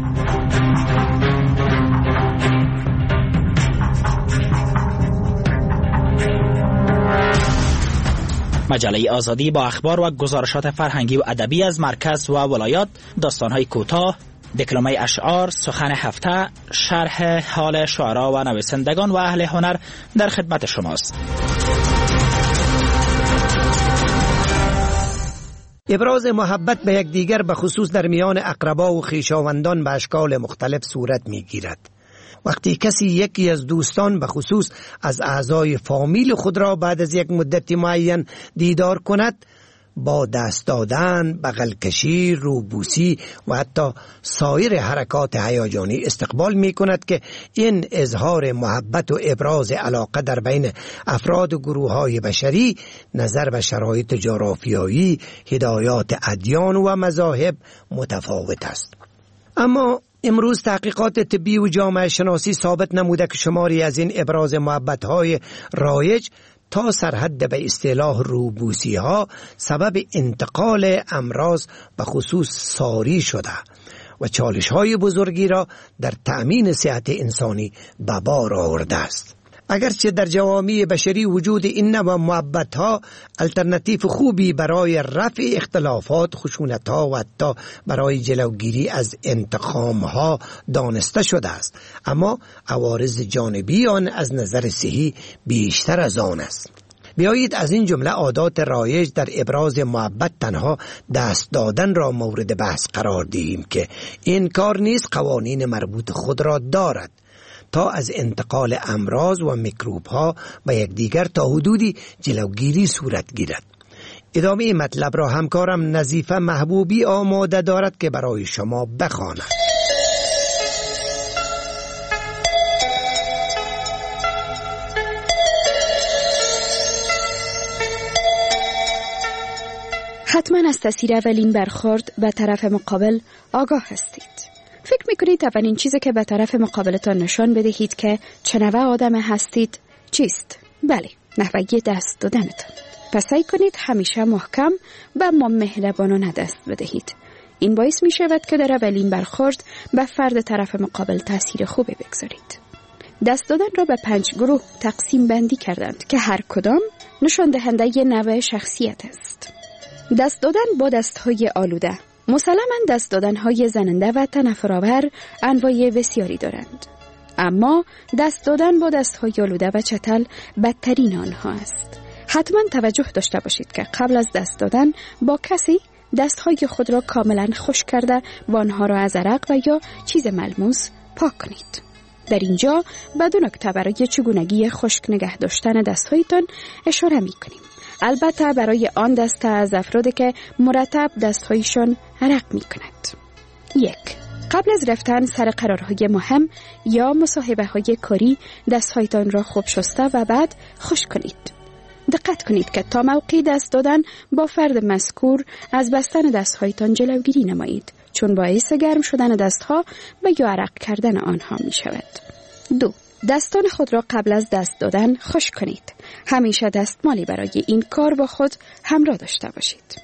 مجله آزادی با اخبار و گزارشات فرهنگی و ادبی از مرکز و ولایات، داستان‌های کوتاه، دکلمه اشعار، سخن هفته، شرح حال شعرا و نویسندگان و اهل هنر در خدمت شماست. ابراز محبت به یکدیگر به خصوص در میان اقربا و خویشاوندان به اشکال مختلف صورت میگیرد. وقتی کسی یکی از دوستان به خصوص از اعضای فامیل خود را بعد از یک مدت معین دیدار کند، با دست دادن، بغل کشی، روبوسی و حتی سایر حرکات هیجانی استقبال می کند که این اظهار محبت و ابراز علاقه در بین افراد و گروه های بشری نظر به شرایط جغرافیایی، هدایات ادیان و مذاهب متفاوت است. اما امروز تحقیقات طبی و جامعه شناسی ثابت نموده که شماری از این ابراز محبت های رایج تا سرحد به اصطلاح روبوسی ها سبب انتقال امراض به خصوص ساری شده و چالش‌های بزرگی را در تأمین صحت انسانی به بار آورده است. اگرچه در جوامع بشری وجود این نوع محبت‌ها الترناتیو خوبی برای رفع اختلافات، خشونت‌ها و حتی برای جلوگیری از انتقام‌ها دانسته شده است، اما عوارض جانبی آن از نظر صحی بیشتر از آن است. بیایید از این جمله عادات رایج در ابراز محبت تنها دست دادن را مورد بحث قرار دهیم که این کار نیز قوانین مربوط خود را دارد تا از انتقال امراض و میکروب ها به یکدیگر تا حدودی جلوگیری صورت گیرد. ادامه مطلب را همکارم نظیفه محبوبی آماده دارد که برای شما بخواند. حتما از تاثیر اولین برخورد به طرف مقابل آگاه هستید. فکر میکنید اولین چیزی که به طرف مقابلتان نشان بدهید که چه نوع آدم هستید چیست؟ بله، نحوه دست دادنتان. پس سعی کنید همیشه محکم و مهربانانه دست بدهید. این باعث می شود که در اولین برخورد به فرد طرف مقابل تاثیر خوبی بگذارید. دست دادن را به 5 گروه تقسیم بندی کردند که هر کدام نشان دهنده نوع شخصیت است. دست دادن با دستهای آلوده. مسلماً دست دادن‌های زننده و تنفرآور انواع بسیاری دارند، اما دست دادن با دست‌های آلوده و چتل بدترین آنها است. حتما توجه داشته باشید که قبل از دست دادن با کسی دست‌های خود را کاملاً خشک کرده و آنها را از عرق و یا چیز ملموس پاک کنید. در اینجا به 2 نکته برای چگونگی خشک نگه داشتن دست‌هایتان اشاره می‌کنیم. البته برای آن دسته از افرادی که مرتب دستهایشان عرق می کند. 1. قبل از رفتن سر قرارهای مهم یا مصاحبه های کاری دستهایتان را خوب شسته و بعد خشک کنید. دقت کنید که تا موقع دست دادن با فرد مذکور از بستن دستهایتان جلوگیری نمایید، چون باعث گرم شدن دستها و یا عرق کردن آنها می شود. 2. دستان خود را قبل از دست دادن خشک کنید. همیشه دستمالی برای این کار با خود همراه داشته باشید.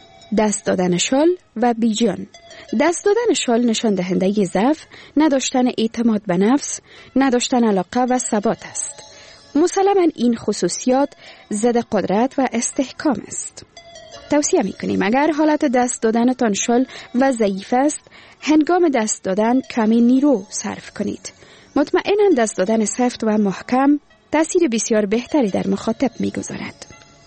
دست دادن شال و بیجان. دست دادن شال نشان دهنده ضعف، نداشتن اعتماد به نفس، نداشتن علاقه و ثبات است. مسلماً این خصوصیات ضد قدرت و استحکام است. توصیه می‌کنیم اگر حالت دست دادنتان شال و ضعیف است، هنگام دست دادن کمی نیرو صرف کنید. مطمئناً دست دادن سفت و محکم تأثیر بسیار بهتری در مخاطب می‌گذارد.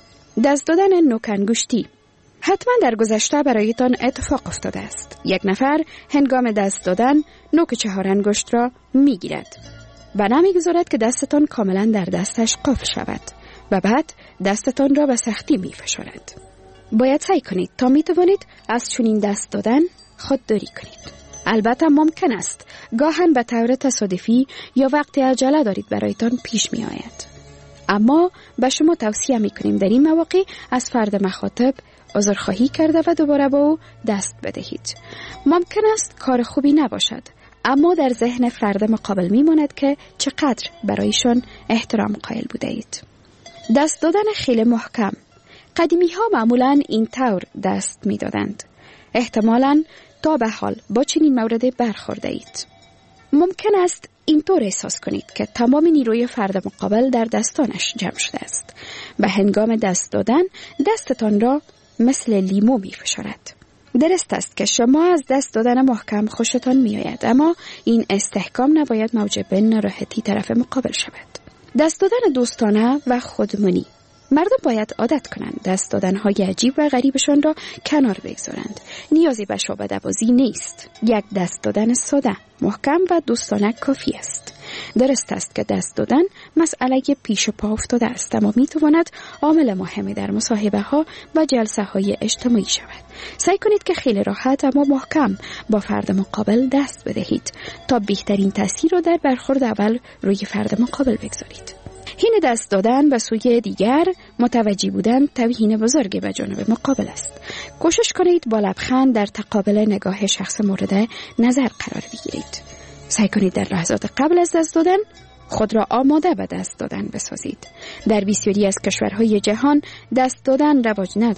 دست دادن نوک انگشتی. حتما در گذشته برایتان اتفاق افتاده است. یک نفر هنگام دست دادن نوک 4 انگشت را می‌گیرد و نمی‌گذارد که دستتان کاملا در دستش قفل شود و بعد دستتان را به سختی می‌فشارد. باید سعی کنید تا می‌توانید از چنین دست دادن خودداری کنید. البته ممکن است گاهن به طور تصادفی یا وقتی عجله دارید برایتان پیش می آید. اما به شما توصیه می کنیم در این مواقع از فرد مخاطب عذرخواهی کرده و دوباره با او دست بدهید. ممکن است کار خوبی نباشد، اما در ذهن فرد مقابل می ماند که چقدر برایشان احترام قائل بوده اید. دست دادن خیلی محکم. قدیمی ها معمولاً این طور دست می دادند. احتمالاً تا به حال با چنین موردی برخورده اید. ممکن است اینطور احساس کنید که تمام نیروی فرد مقابل در دستانش جمع شده است و هنگام دست دادن دستتان را مثل لیمو می فشارد. درست است که شما از دست دادن محکم خوشتان می آید، اما این استحکام نباید موجب ناراحتی طرف مقابل شود. دست دادن دوستانه و خودمانی. مردم باید عادت کنند دست دادن‌های عجیب و غریبشان را کنار بگذارند. نیازی به شعبده‌بازی نیست. یک دست دادن ساده، محکم و دوستانه کافی است. درست است که دست دادن مسئله پیش پا افتاده است، اما میتواند عامل مهمی در مصاحبه‌ها و جلسه‌های اجتماعی شود. سعی کنید که خیلی راحت اما محکم با فرد مقابل دست بدهید تا بهترین تاثیر را در برخورد اول روی فرد مقابل بگذارید. حین دست دادن به سوی دیگر متوجه بودن توهین بزرگی به جانب مقابل است. کوشش کنید با لبخند در تقابل نگاه شخص مورد نظر قرار بگیرید. سعی کنید در لحظات قبل از دست دادن خود را آماده به دست دادن بسازید. در بسیاری از کشورهای جهان دست دادن رواج ندارد.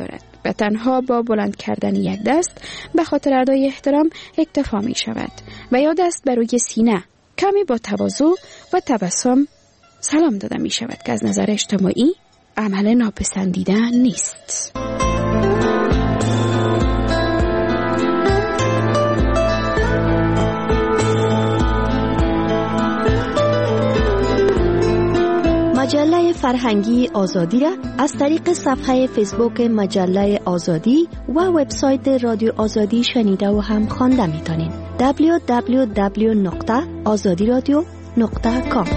و تنها با بلند کردن یک دست به خاطر ادای احترام اکتفا می شود و یا دست بر روی سینه کمی با تواضع و تبسم سلام داده می شود که از نظر اجتماعی عمل ناپسندیده نیست. مجله فرهنگی آزادی را از طریق صفحه فیسبوک مجله آزادی و وبسایت رادیو آزادی شنیده و هم خوانده میتونین. www.azadiradio.com.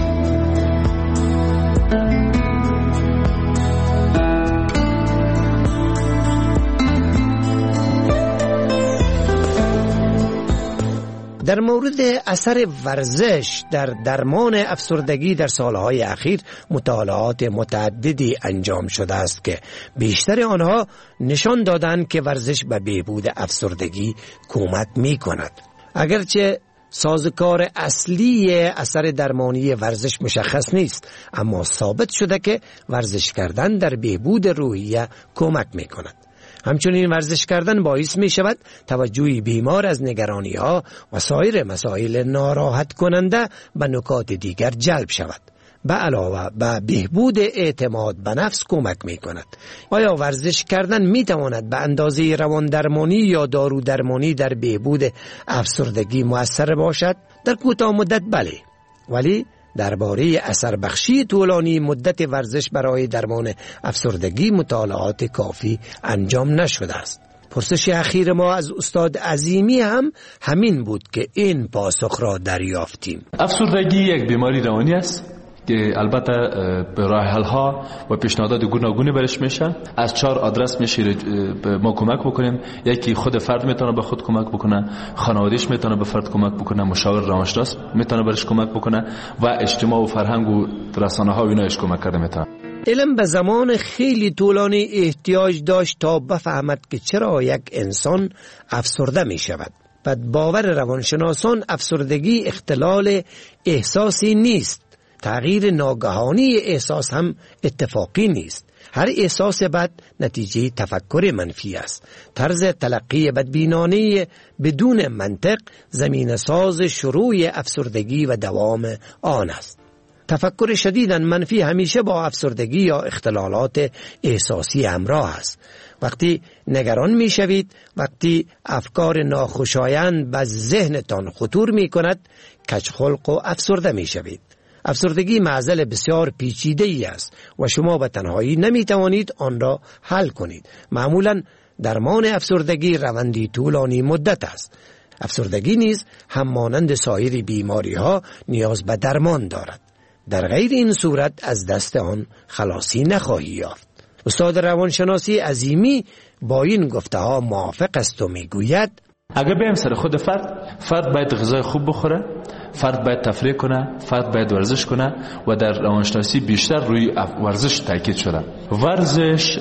در مورد اثر ورزش در درمان افسردگی در سالهای اخیر مطالعات متعددی انجام شده است که بیشتر آنها نشان دادند که ورزش به بهبود افسردگی کمک می کند. اگرچه سازوکار اصلی اثر درمانی ورزش مشخص نیست، اما ثابت شده که ورزش کردن در بهبود روحیه کمک می کند. همچنین ورزش کردن باعث می شود توجه بیمار از نگرانی ها و سایر مسائل ناراحت کننده به نکات دیگر جلب شود. به علاوه به بهبود اعتماد به نفس کمک می کند. آیا ورزش کردن می تواند به اندازه روان درمانی یا دارو درمانی در بهبود افسردگی مؤثر باشد؟ در کوتاه مدت بله، ولی درباره اثر بخشی طولانی مدت ورزش برای درمان افسردگی مطالعات کافی انجام نشده است. پرسش اخیر ما از استاد عظیمی هم همین بود که این پاسخ را دریافتیم. افسردگی یک بیماری روانی است که البته به راه حل ها و پیشنهادات گوناگونی برش میشه. از 4 آدرس میشه ما کمک بکنیم. یکی خود فرد میتونه به خود کمک بکنه، خانواده‌اش میتونه به فرد کمک بکنه، مشاور روانشناس میتونه برش کمک بکنه و اجتماع و فرهنگ و رسانه ها و ایناش کمک کرده میتونه. علم به زمان خیلی طولانی احتیاج داشت تا بفهمد که چرا یک انسان افسرده می شود. بعد باور روانشناسان افسردگی اختلال احساسی نیست. تغییر ناگهانی احساس هم اتفاقی نیست. هر احساس بد نتیجه تفکر منفی است. طرز تلقی بدبینانه بدون منطق زمین ساز شروع افسردگی و دوام آن است. تفکر شدیداً منفی همیشه با افسردگی یا اختلالات احساسی همراه است. وقتی نگران می شوید، وقتی افکار ناخوشایند به ذهنتان خطور می کند، کجخلق و افسرده می شوید. افسردگی معضل بسیار پیچیده‌ای است و شما به تنهایی نمی توانید آن را حل کنید. معمولاً درمان افسردگی روندی طولانی مدت است. افسردگی نیز هم مانند سایر بیماری ها نیاز به درمان دارد. در غیر این صورت از دست آن خلاصی نخواهی یافت. استاد روانشناسی عظیمی با این گفته ها موافق است و میگوید اگر بیم سر خود فرد باید غذای خوب بخوره، فرد باید تفریح کنه، فرد باید ورزش کنه و در روانشناسی بیشتر روی ورزش تاکید شده. ورزش،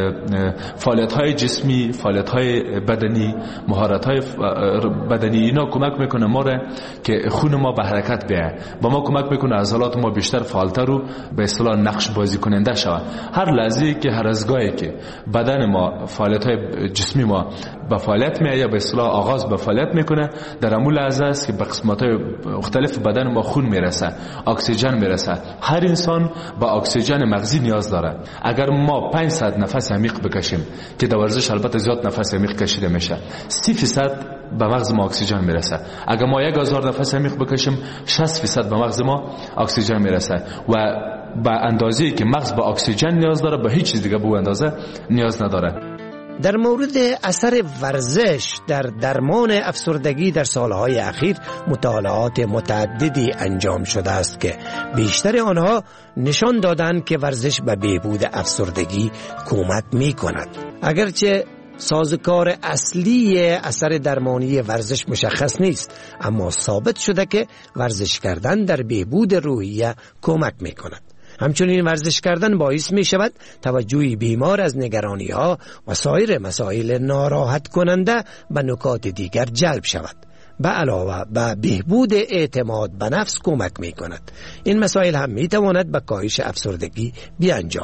فعالیت‌های جسمی، فعالیت‌های بدنی، مهارت‌های بدنی اینا کمک میکنه ما را که خون ما به حرکت بیاید و ما کمک میکنه عضلات ما بیشتر فعالتر و به اصطلاح نقش بازی کننده شود. هر لحظه‌ای که هر از گاهی که بدن ما فعالیت‌های جسمی ما به فعالیت میاد یا به اصطلاح آغاز به فعالیت میکنه، در همون لحظه است که به قسمت‌های مختلف بدن ما خون میرسه، اکسیژن میرسه. هر انسان با اکسیژن مغزی نیاز داره. اگر ما 500 نفس عمیق بکشیم که در ورزش البته زیاد نفس عمیق کشیده میشه، 30% به مغز ما اکسیژن میرسه. اگر ما 1000 نفس عمیق بکشیم 60% به مغز ما اکسیژن میرسه و به اندازه‌ای که مغز به اکسیژن نیاز داره به هیچ چیز دیگه به اندازه نیاز نداره. در مورد اثر ورزش در درمان افسردگی در سالهای اخیر مطالعات متعددی انجام شده است که بیشتر آنها نشان دادند که ورزش به بهبود افسردگی کمک می کند. اگرچه سازوکار اصلی اثر درمانی ورزش مشخص نیست، اما ثابت شده که ورزش کردن در بهبود روحیه کمک می کند. همچنین ورزش کردن باعث می شود توجه بیمار از نگرانی ها و سایر مسائل ناراحت کننده به نکات دیگر جلب شود. به علاوه به بهبود اعتماد به نفس کمک می کند. این مسائل هم می تواند به کاهش افسردگی بیانجامد.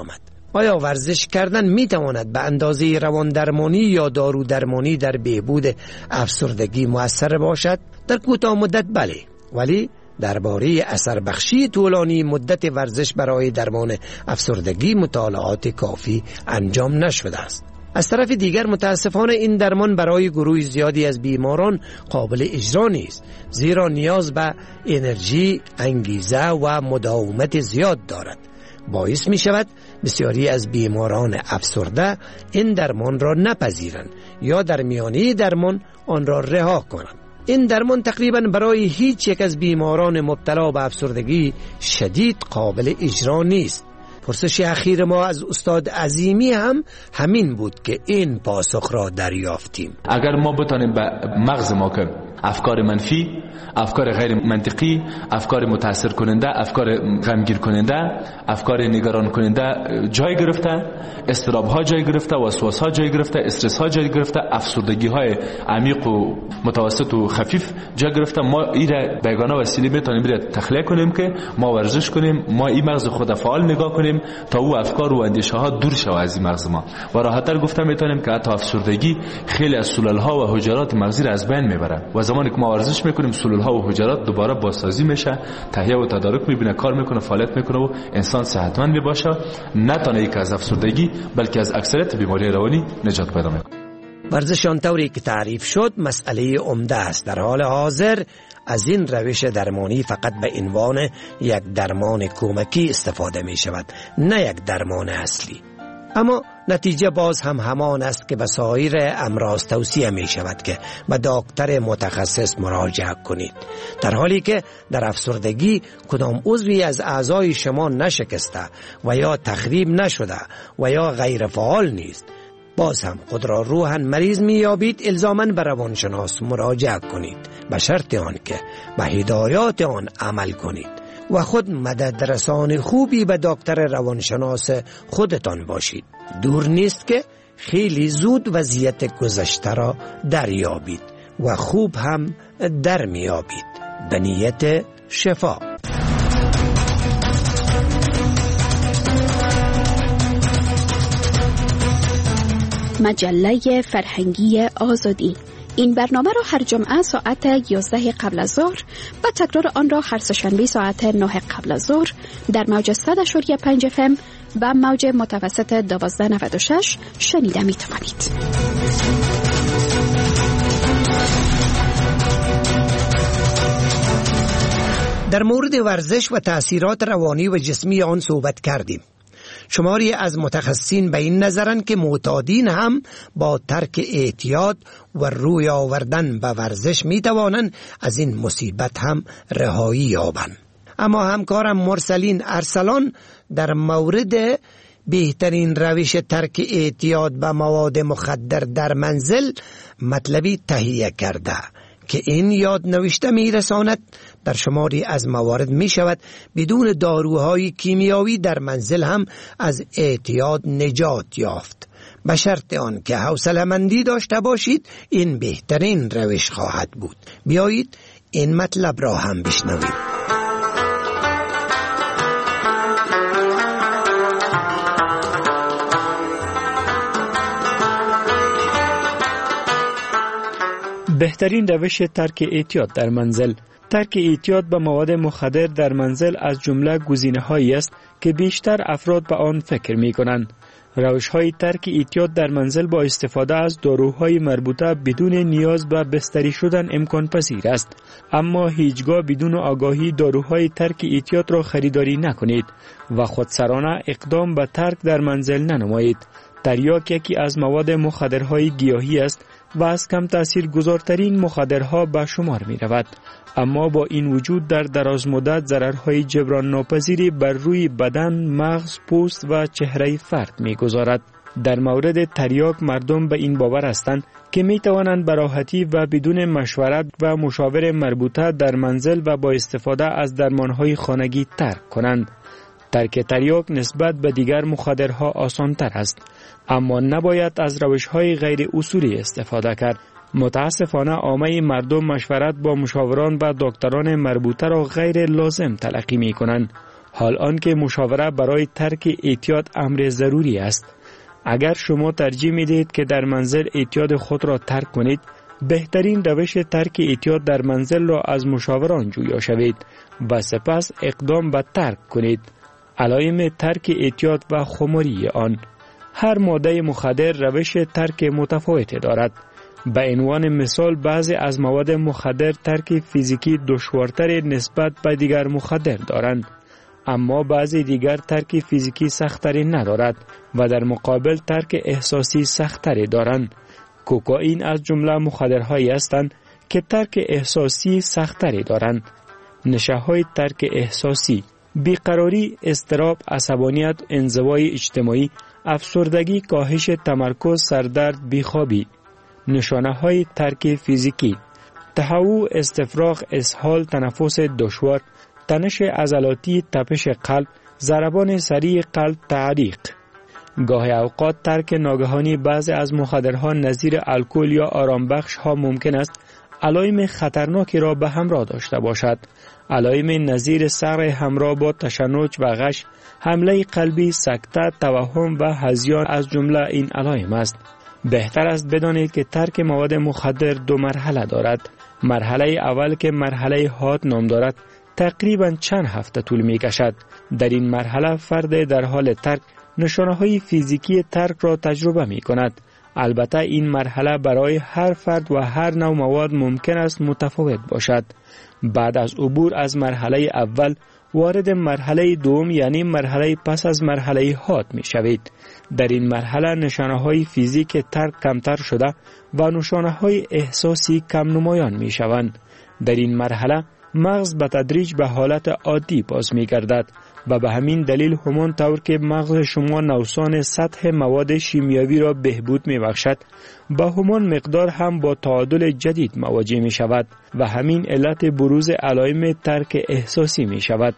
آیا ورزش کردن می تواند به اندازه روان درمانی یا دارو درمانی در بهبود افسردگی مؤثر باشد؟ در کوتاه مدت بله، ولی درباره اثر بخشی طولانی مدت ورزش برای درمان افسردگی مطالعات کافی انجام نشده است. از طرف دیگر متاسفانه این درمان برای گروه زیادی از بیماران قابل اجرا نیست، زیرا نیاز به انرژی، انگیزه و مداومت زیاد دارد. باعث می شود بسیاری از بیماران افسرده این درمان را نپذیرند یا در میانه درمان آن را رها کنند. این درمان تقریبا برای هیچ یک از بیماران مبتلا به افسردگی شدید قابل اجرا نیست. پرسش اخیر ما از استاد عظیمی هم همین بود که این پاسخ را دریافتیم. اگر ما بتانیم به مغز ما که افکار منفی، افکار غیر منطقی، افکار متاثر کننده، افکار غمگین کننده، افکار نگران کننده جای گرفته، اضطراب ها جای گرفته، وسواس ها جای گرفته، استرس ها جای گرفته، افسردگی های عمیق و متوسط و خفیف جای گرفته، ما این را به یگانه وسیله میتونیم تخلیه کنیم که ما ورزش کنیم، ما این مغز خود فعال نگاه کنیم تا او افکار و اندیشه ها دور شود از این مغز ما. و راحت‌تر گفتم میتونیم که حتی افسردگی خیلی از سلول ها و حجرات مغزی را از بین میبره و زمانی که ما ورزش میکنیم سلول ها و حجرات دوباره بازسازی میشه، تهیه و تدارک میبینه، کار میکنه، فعالیت میکنه و انسان صحتمند میباشه، نه تنها یک از افسردگی بلکه از اکثریت بیماری روانی نجات پیدا میکنه. ورزش آنطوری که تعریف شد مسئله عمده است. در حال حاضر از این روش درمانی فقط به عنوان یک درمان کمکی استفاده می شود، نه یک درمان اصلی. اما نتیجه باز هم همان است که به سایر امراض توصیه می شود که به دکتر متخصص مراجعه کنید، در حالی که در افسردگی کدام عضوی از اعضای شما نشکسته و یا تخریب نشده و یا غیر فعال نیست. باز هم خود را روحاً مریض می یابید، الزاماً به روانشناس مراجعه کنید، به شرط آن که به هدایات آن عمل کنید و خود مدد رسان خوبی به دکتر روانشناس خودتان باشید. دور نیست که خیلی زود وضعیت گذشته را دریابید و خوب هم در میابید به نیت شفا. مجله فرهنگی آزادی. این برنامه را هر جمعه ساعت 11 قبل از ظهر و تکرار آن را هر سه‌شنبه ساعت 9 قبل از ظهر در موج 100.5 FM و موج متوسط 1296 شنیده می توانید. در مورد ورزش و تأثیرات روانی و جسمی آن صحبت کردیم. شماری از متخصصین به این نظرند که معتادین هم با ترک اعتیاد و روی آوردن به ورزش می توانند از این مصیبت هم رهایی یابند. اما همکارم مرسلین ارسلان در مورد بهترین روش ترک اعتیاد به مواد مخدر در منزل مطلبی تهیه کرده که این یاد نوشته می رساند در شماری از موارد می شود بدون داروهای کیمیایی در منزل هم از اعتیاد نجات یافت، به شرط آن که حوصله‌مندی داشته باشید. این بهترین روش خواهد بود. بیایید این مطلب را هم بشنوید. بهترین روش ترک اعتیاد در منزل. ترک اعتیاد به مواد مخدر در منزل از جمله گزینه‌هایی است که بیشتر افراد به آن فکر می‌کنند. روش‌های ترک اعتیاد در منزل با استفاده از داروهای مربوطه بدون نیاز به بستری شدن امکان پذیر است، اما هیچگاه بدون آگاهی داروهای ترک اعتیاد را خریداری نکنید و خودسرانه اقدام به ترک در منزل ننمایید. تریاک یکی از مواد مخدرهای گیاهی است و از کم تأثیر گذارترین مخدرها به شمار می رود، اما با این وجود در دراز مدت ضررهای جبران ناپذیری بر روی بدن، مغز، پوست و چهره فرد می گذارد. در مورد تریاک مردم به این باور هستند که می توانند به راحتی و بدون مشورت و مشاور مربوطه در منزل و با استفاده از درمانهای خانگی ترک کنند. ترک تریاک نسبت به دیگر مخدرها آسان تر است، اما نباید از روش‌های غیر اصولی استفاده کرد. متاسفانه عامه مردم مشورت با مشاوران و دکتران مربوطه را غیر لازم تلقی می کنند. حال آنکه مشاوره برای ترک اعتیاد امر ضروری است. اگر شما ترجیح میدهید که در منزل اعتیاد خود را ترک کنید، بهترین روش ترک اعتیاد در منزل را از مشاوران جویا شوید و سپس اقدام به ترک کنید. علائم ترک اعتیاد و خماری آن. هر ماده مخدر روش ترک متفاوتی دارد. به عنوان مثال بعضی از مواد مخدر ترک فیزیکی دشوارتر نسبت به دیگر مخدر دارند، اما بعضی دیگر ترک فیزیکی سختری ندارد و در مقابل ترک احساسی سختری دارند. کوکائین از جمله مخدرهایی هستند که ترک احساسی سختری دارند. نشه‌های ترک احساسی: بیقراری، اضطراب، عصبانیت، انزوای اجتماعی، افسردگی، کاهش تمرکز، سردرد، بیخوابی. نشانه‌های ترک فیزیکی: تهوع، استفراغ، اسهال، تنفس دشوار، تنش عضلاتی، تپش قلب، ضربان سریع قلب، تعریق. گاهی اوقات ترک ناگهانی بعضی از مخدرها نظیر الکل یا آرامبخش ها ممکن است علائم خطرناکی را به همراه داشته باشد. علائم نظیر سر همراه با تشنج و غش، حمله قلبی، سکته، توهم و هذیان از جمله این علائم است. بهتر است بدانید که ترک مواد مخدر 2 مرحله دارد. مرحله اول که مرحله حاد نام دارد تقریباً چند هفته طول می کشد. در این مرحله فرد در حال ترک نشانه‌های فیزیکی ترک را تجربه می کند. البته این مرحله برای هر فرد و هر نوع مواد ممکن است متفاوت باشد. بعد از عبور از مرحله اول وارد مرحله دوم یعنی مرحله پس از مرحله حاد می شوید. در این مرحله نشانه‌های فیزیک ترک کمتر شده و نشانه‌های احساسی کم نمایان می شوند. در این مرحله مغز به تدریج به حالت عادی باز می گردد و به همین دلیل همان طور که مغز شما نوسان سطح مواد شیمیایی را بهبود می بخشد، با همان مقدار هم با تعادل جدید مواجه می شود و همین علت بروز علائم ترک احساسی می شود.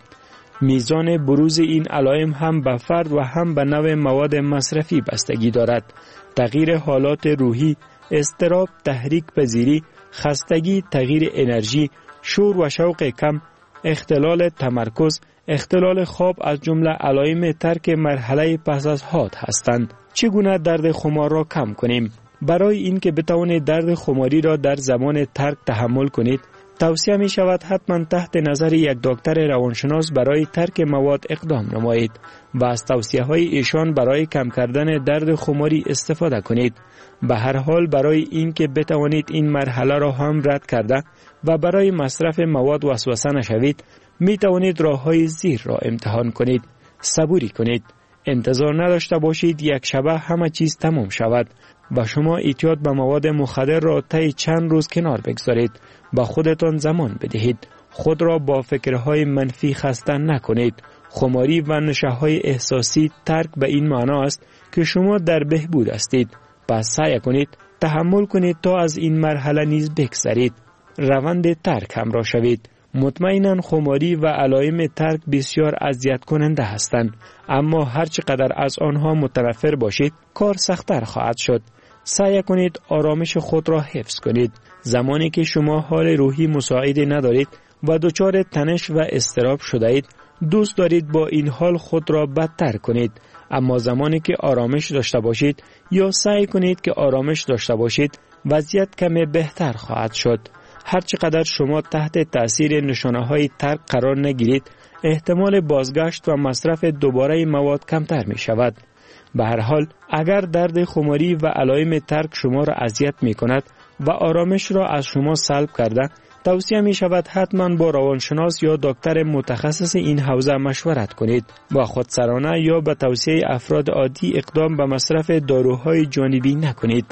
میزان بروز این علائم هم به فرد و هم به نوع مواد مصرفی بستگی دارد. تغییر حالات روحی، اضطراب، تحریک پذیری، خستگی، تغییر انرژی، شور و شوق کم، اختلال تمرکز، اختلال خواب از جمله علائم ترک مرحله پس از حاد هستند. چگونه درد خمار را کم کنیم؟ برای اینکه بتوانید درد خماری را در زمان ترک تحمل کنید، توصیه می شود حتما تحت نظر یک دکتر روانشناس برای ترک مواد اقدام نمایید و از توصیه های ایشان برای کم کردن درد خماری استفاده کنید. به هر حال برای اینکه بتوانید این مرحله را هم رد کرده و برای مصرف مواد وسوسه نشوید، می توانید راه‌های زیر را امتحان کنید. صبوری کنید. انتظار نداشته باشید یک شبه همه چیز تمام شود و شما اعتیاد به مواد مخدر را طی چند روز کنار بگذارید. با خودتان زمان بدهید. خود را با فکرهای منفی خسته نکنید. خماری و نشه‌های احساسی ترک به این معنا است که شما در بهبود هستید. پس سعی کنید تحمل کنید تا از این مرحله نیز بگذرید. روند ترک همراه شوید. مطمئناً خماری و علائم ترک بسیار اذیت کننده هستند، اما هر چقدر از آنها متنفر باشید کار سخت‌تر خواهد شد. سعی کنید آرامش خود را حفظ کنید. زمانی که شما حال روحی مساعدی ندارید و دچار تنش و اضطراب شده اید، دوست دارید با این حال خود را بدتر کنید، اما زمانی که آرامش داشته باشید یا سعی کنید که آرامش داشته باشید، وضعیت کمی بهتر خواهد شد. هر چقدر شما تحت تأثیر نشانه‌های ترک قرار نگیرید، احتمال بازگشت و مصرف دوباره مواد کمتر می شود. به هر حال اگر درد خماری و علائم ترک شما را اذیت می کند و آرامش را از شما سلب کرده، توصیه می شود حتما با روانشناس یا دکتر متخصص این حوزه مشورت کنید و خودسرانه یا به توصیه افراد عادی اقدام به مصرف داروهای جانبی نکنید.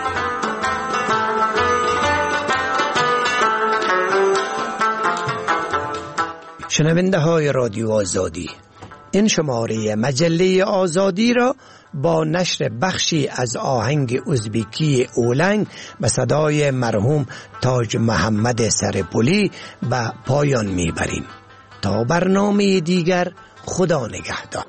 شنونده های رادیو آزادی، این شماره مجله آزادی را با نشر بخشی از آهنگ ازبکی اولنگ به صدای مرحوم تاج محمد سرپلی به پایان میبریم. تا برنامه دیگر، خدا نگهدار.